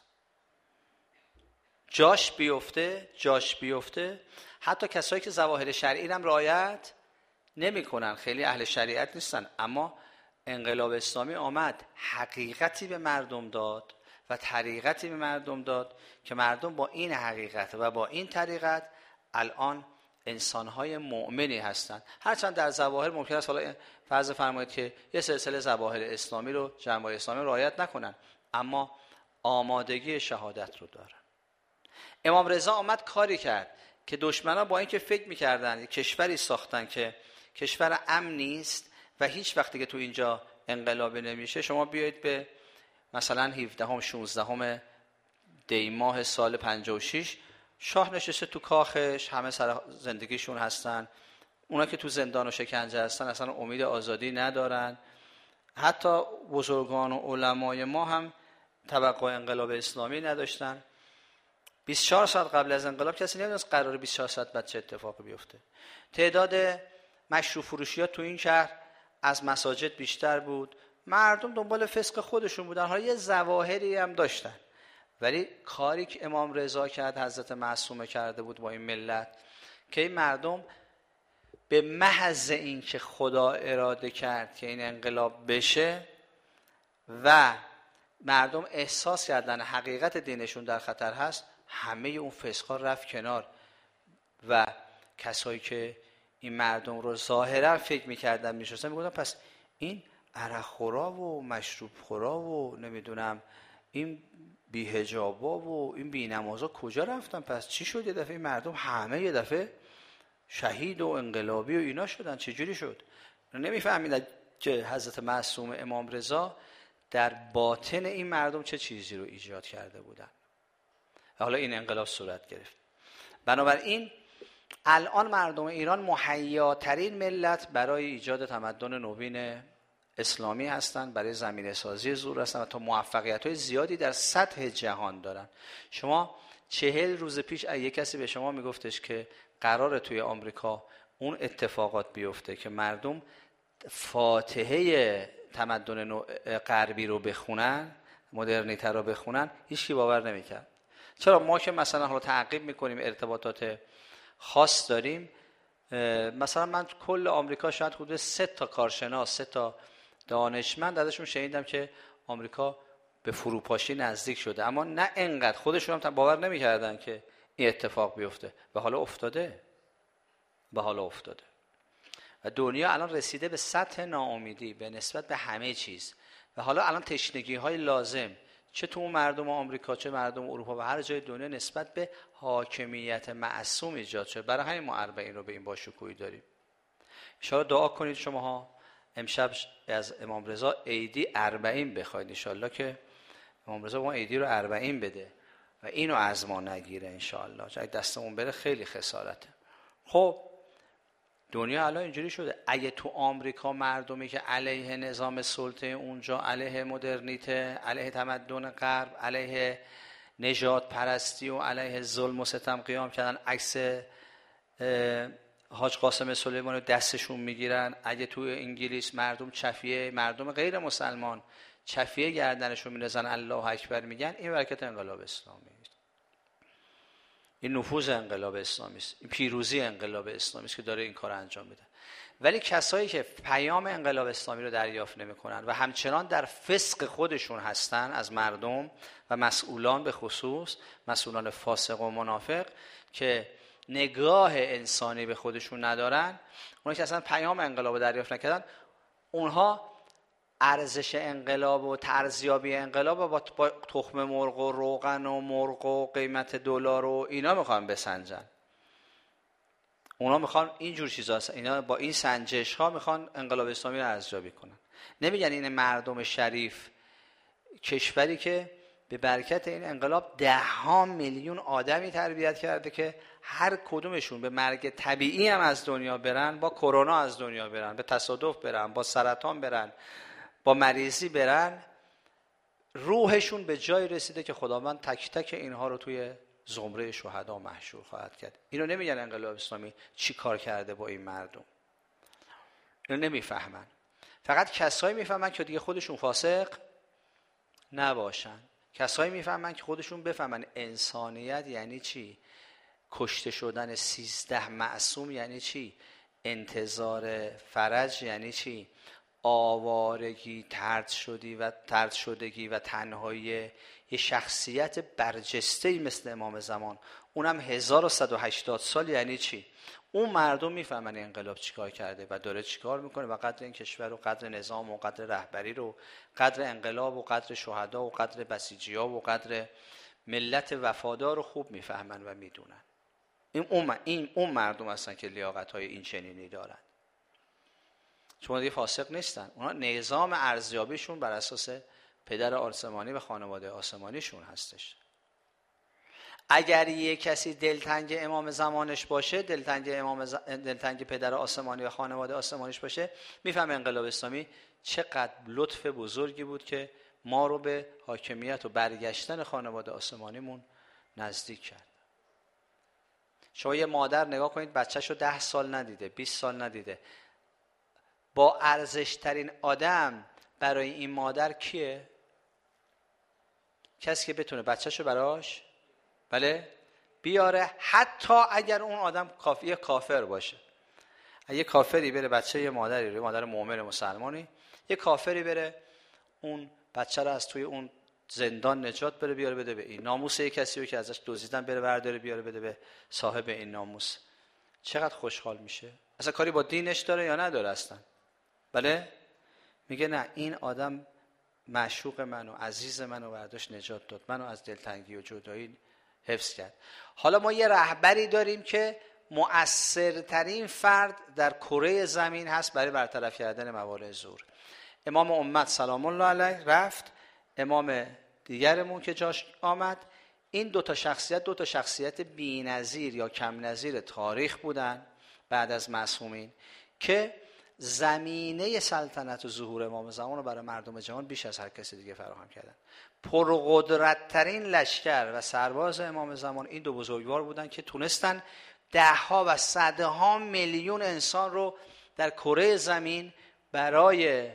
جاش بیفته، جاش بیفته، حتی کسایی که ظواهر شرعی هم رعایت نمیکنن، خیلی اهل شریعت نیستن، اما انقلاب اسلامی آمد حقیقتی به مردم داد و طریقتی به مردم داد که مردم با این حقیقت و با این طریقت الان انسانهای مؤمنی هستند. هرچند در ظواهر ممکن است حالا فرض فرمایید که یه سلسله ظواهر اسلامی رو جماعت اسلامی رعایت نکنن، اما آمادگی شهادت رو دارن. امام رضا آمد کاری کرد که دشمنان با اینکه فکر می‌کردن کشوری ساختن که کشور امنی است و هیچ وقتی که تو اینجا انقلابی نمیشه، شما بیایید به مثلا هفدهم شانزدهم دی ماه سال پنجاه و شش شاه نشسته تو کاخش، همه سر زندگیشون هستن، اونا که تو زندان و شکنجه هستن اصلا امید آزادی ندارن. حتی بزرگان و علمای ما هم توقع انقلاب اسلامی نداشتن. بیست و چهار ساعت قبل از انقلاب کسی نمیدونست قراره بیست و چهار ساعت بعد چه اتفاقی بیفته. تعداد مشروب فروشی‌ها تو این شهر از مساجد بیشتر بود، مردم دنبال فسق خودشون بودن، حالا یه ظواهری هم داشتن، ولی کاری که امام رضا کرد، حضرت معصومه کرده بود با این ملت، که این مردم به محض این که خدا اراده کرد که این انقلاب بشه و مردم احساس کردن حقیقت دینشون در خطر هست، همه اون فسقا رفت کنار و کسایی که این مردم رو ظاهرا فکر میکردن میشستن میگفتن پس این عرق خورا و مشروب خورا و نمیدونم این بی‌حجابا و این بی‌نمازا کجا رفتن؟ پس چی شد یه دفعه این مردم همه یه دفعه شهید و انقلابی و اینا شدن؟ چجوری شد؟ نمیفهمیدن که حضرت معصوم امام رضا در باطن این مردم چه چیزی رو ایجاد کرده بودن. حالا این انقلاب صورت گرفت. بنابراین الان مردم ایران مهیاترین ملت برای ایجاد تمدن نوین اسلامی هستند، برای زمینه سازی زور هستند و تا موفقیت‌های زیادی در سطح جهان دارن. شما چهل روز پیش یک کسی به شما میگفتش که قراره توی آمریکا اون اتفاقات بیفته که مردم فاتحه تمدن غربی رو بخونن، مدرنیته رو بخونن، هیچ کی باور نمی‌کرد. چرا؟ ما که مثلا حالا تعقیب می‌کنیم، ارتباطات خاص داریم، مثلا من کل آمریکا شاید حدود سه تا کارشناس، سه تا دانشمند ازشون شنیدم که آمریکا به فروپاشی نزدیک شده، اما نه انقدر، خودشون هم باور نمی‌کردن که این اتفاق بیفته و حالا افتاده و حالا افتاده و دنیا الان رسیده به سطح ناامیدی به نسبت به همه چیز و حالا الان تشنگی‌های لازم چه تو مردم آمریکا چه مردم اروپا و هر جای دنیا نسبت به حاکمیت معصوم ایجاد شده. برای همین ما اربعین رو به این باشکوهی داریم. ان شاءالله دعا کنید شماها امشب از امام رضا عیدی اربعین بخواید، ان شاءالله که امام رضا ما عیدی رو اربعین بده و اینو از ما نگیره ان شاءالله. اگه دستمون بره خیلی خسارته. خب دنیا الان اینجوری شده، اگه تو آمریکا مردمی که علیه نظام سلطه اونجا، علیه مدرنیته، علیه تمدن غرب، علیه نژاد پرستی و علیه ظلم و ستم قیام کردن، عکس حاج قاسم سلیمانی رو دستشون میگیرن، اگه تو انگلیس مردم چفیه، مردم غیر مسلمان چفیه گردنشون میندازن الله اکبر میگن، این برکت انقلاب اسلامی است، این نفوذ انقلاب اسلامی است، این پیروزی انقلاب اسلامی است که داره این کار انجام میده. ولی کسایی که پیام انقلاب اسلامی رو دریافت نمیکنن و همچنان در فسق خودشون هستن از مردم و مسئولان، به خصوص مسئولان فاسق و منافق که نگاه انسانی به خودشون ندارن، اونها که اصلا پیام انقلاب رو دریافت نکردن، اونها ارزش انقلاب و ارزیابی انقلاب با, با تخم مرغ و روغن و مرغ و قیمت دلار و اینا میخوان بسنجن. اونا میخوان اینجور چیزا، اینا با این سنجش ها میخوان انقلاب اسلامی رو ارزیابی کنن. نمیگن این مردم شریف، کشوری که به برکت این انقلاب ده ها میلیون آدمی تربیت کرده که هر کدومشون به مرگ طبیعی هم از دنیا برن، با کرونا از دنیا برن، به تصادف برن، با سرطان برن، با مریضی برن، روحشون به جای رسیده که خداوند تک تک اینها رو توی زمره شهدا محشور خواهد کرد. اینو نمیگن انقلاب اسلامی چی کار کرده با این مردم، اینو نمیفهمن. فقط کسایی میفهمن که دیگه خودشون فاسق نباشن، کسایی میفهمن که خودشون بفهمن انسانیت یعنی چی، کشته شدن سیزده معصوم یعنی چی، انتظار فرج یعنی چی، آوارگی، طرد شدی و طرد شدگی و تنهایی یه شخصیت برجسته‌ای مثل امام زمان، اونم هزار و صد و هشتاد سال یعنی چی. اون مردم میفهمن انقلاب چیکار کرده و داره چیکار میکنه و قدر این کشور و قدر نظام و قدر رهبری رو، قدر انقلاب و قدر شهدا و قدر بسیجی‌ها و قدر ملت وفادار رو خوب میفهمن و میدونن. این اون این اون مردم هستن که لیاقت‌های این چنینی دارن. چون دیگه فاسق نیستن، اونا نظام ارزیابیشون بر اساس پدر آسمانی و خانواده آسمانیشون هستش. اگر یک کسی دلتنگ امام زمانش باشه، دلتنگ امام ز... دلتنگ پدر آسمانی و خانواده آسمانیش باشه، میفهمه انقلاب اسلامی چقدر لطف بزرگی بود که ما رو به حاکمیت و برگشتن خانواده آسمانیمون نزدیک کرد. شما یه مادر نگاه کنید، بچه‌شو ده سال ندیده، بیست سال ندیده، با ارزش ترین آدم برای این مادر کیه؟ کسی که بتونه بچه‌شو براش بله بیاره، حتی اگر اون آدم کافیه کافر باشه. یه کافری بره بچه یه مادری رو، مادر مؤمن مسلمانی، یه کافری بره اون بچه رو از توی اون زندان نجات بره بیاره بده به این، ناموس یک کسی رو که ازش دزدیدن بره برداره بیاره بده به صاحب این ناموس، چقدر خوشحال میشه؟ اصلا کاری با دینش داره یا نداره اصلا؟ بله؟ میگه نه، این آدم معشوق منو، عزیز منو برداشت نجات داد، منو از دلتنگی و جدایی حفظ کرد. حالا ما یه رهبری داریم که مؤثرترین فرد در کره زمین هست برای برطرف کردن موارد زور. امام امت سلام الله علیه رفت، امام دیگرمون که جاش آمد. این دو تا شخصیت دو تا شخصیت بی‌نظیر یا کم نظیر تاریخ بودن بعد از معصومین که زمینه سلطنت و ظهور امام زمان رو برای مردم جهان بیش از هر کسی دیگه فراهم کردن. پرقدرت‌ترین لشکر و سرباز امام زمان این دو بزرگوار بودن که تونستن ده ها و صدها میلیون انسان رو در کره زمین برای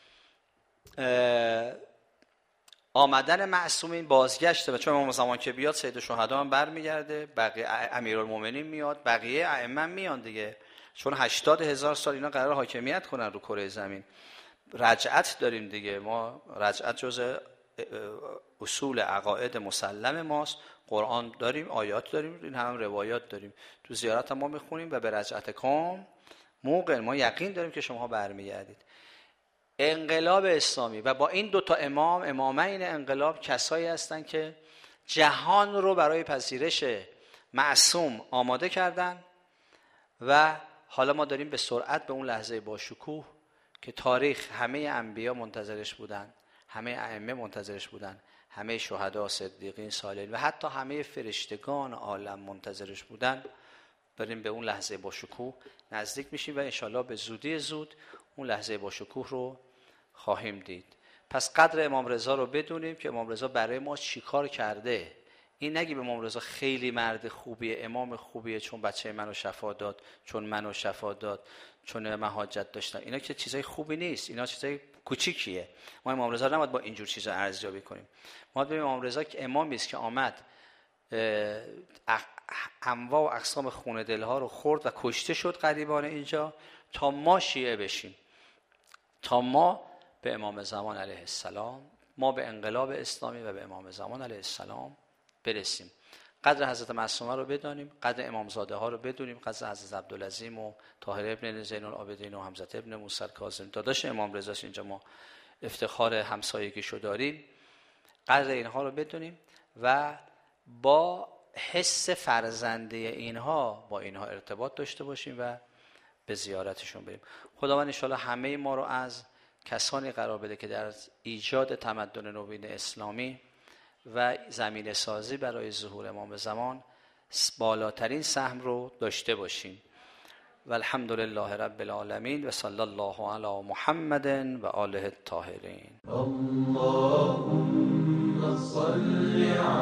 آمدن معصومین بازگشته. و چون امام زمان که بیاد سید الشهدا هم برمیگرده، بقیه امیرالمومنین میاد، بقیه ائمه میان دیگه، چون هشتاد هزار سال اینا قرار حاکمیت کنن رو کره زمین. رجعت داریم دیگه، ما رجعت جزء اصول عقاید مسلم ماست، قرآن داریم، آیات داریم، این هم روایات داریم، تو زیارت هم ما میخونیم و به رجعت کام موقع ما یقین داریم که شما برمیگردید. انقلاب اسلامی و با این دوتا امام، امامین انقلاب، کسایی هستن که جهان رو برای پذیرش معصوم آماده کردن و حالا ما داریم به سرعت به اون لحظه با شکوه که تاریخ همه انبیا منتظرش بودن، همه ائمه منتظرش بودن، همه شهدا، صدیقین، صالحین و حتی همه فرشتگان عالم منتظرش بودن، داریم به اون لحظه با شکوه نزدیک میشیم و انشالله به زودی زود اون لحظه با شکوه رو خواهیم دید. پس قدر امام رضا رو بدونیم که امام رضا برای ما چیکار کرده. این نگی به امام رضا خیلی مرد خوبیه، امام خوبیه، چون بچه منو شفا داد، چون منو شفا داد، چون من حاجت داشتم. اینا که چیزای خوبی نیست، اینا چیزای کوچیکیه. ما امام رضا نباید با اینجور چیزا ارزیابی کنیم. ما باید ببینیم امام رضا که امامی است که آمد انواع و اقسام خون دلها رو خورد و کشته شد غریبان اینجا تا ما شیعه بشیم، تا ما به امام زمان علیه السلام، ما به انقلاب اسلامی و به امام زمان علیه السلام برسیم. قدر حضرت معصومه رو بدانیم، قدر امامزاده ها رو بدونیم، قدر حضرت عبدالعظیم و طاهر ابن زین العابدین و حمزه ابن موسی کاظم داداش امام رضا اینجا ما افتخار همسایگیشو داریم، قدر اینها رو بدونیم و با حس فرزنده اینها با اینها ارتباط داشته باشیم و به زیارتشون بریم. خداوند انشاءالله همه ما رو از کسانی قرار بده که در ایجاد تمدن نوین اسلامی و زمینه سازی برای ظهور امام زمان بالاترین سهم رو داشته باشیم. و الحمد لله رب العالمین و صلی الله علی محمد و آله الطاهرین. اللهم صل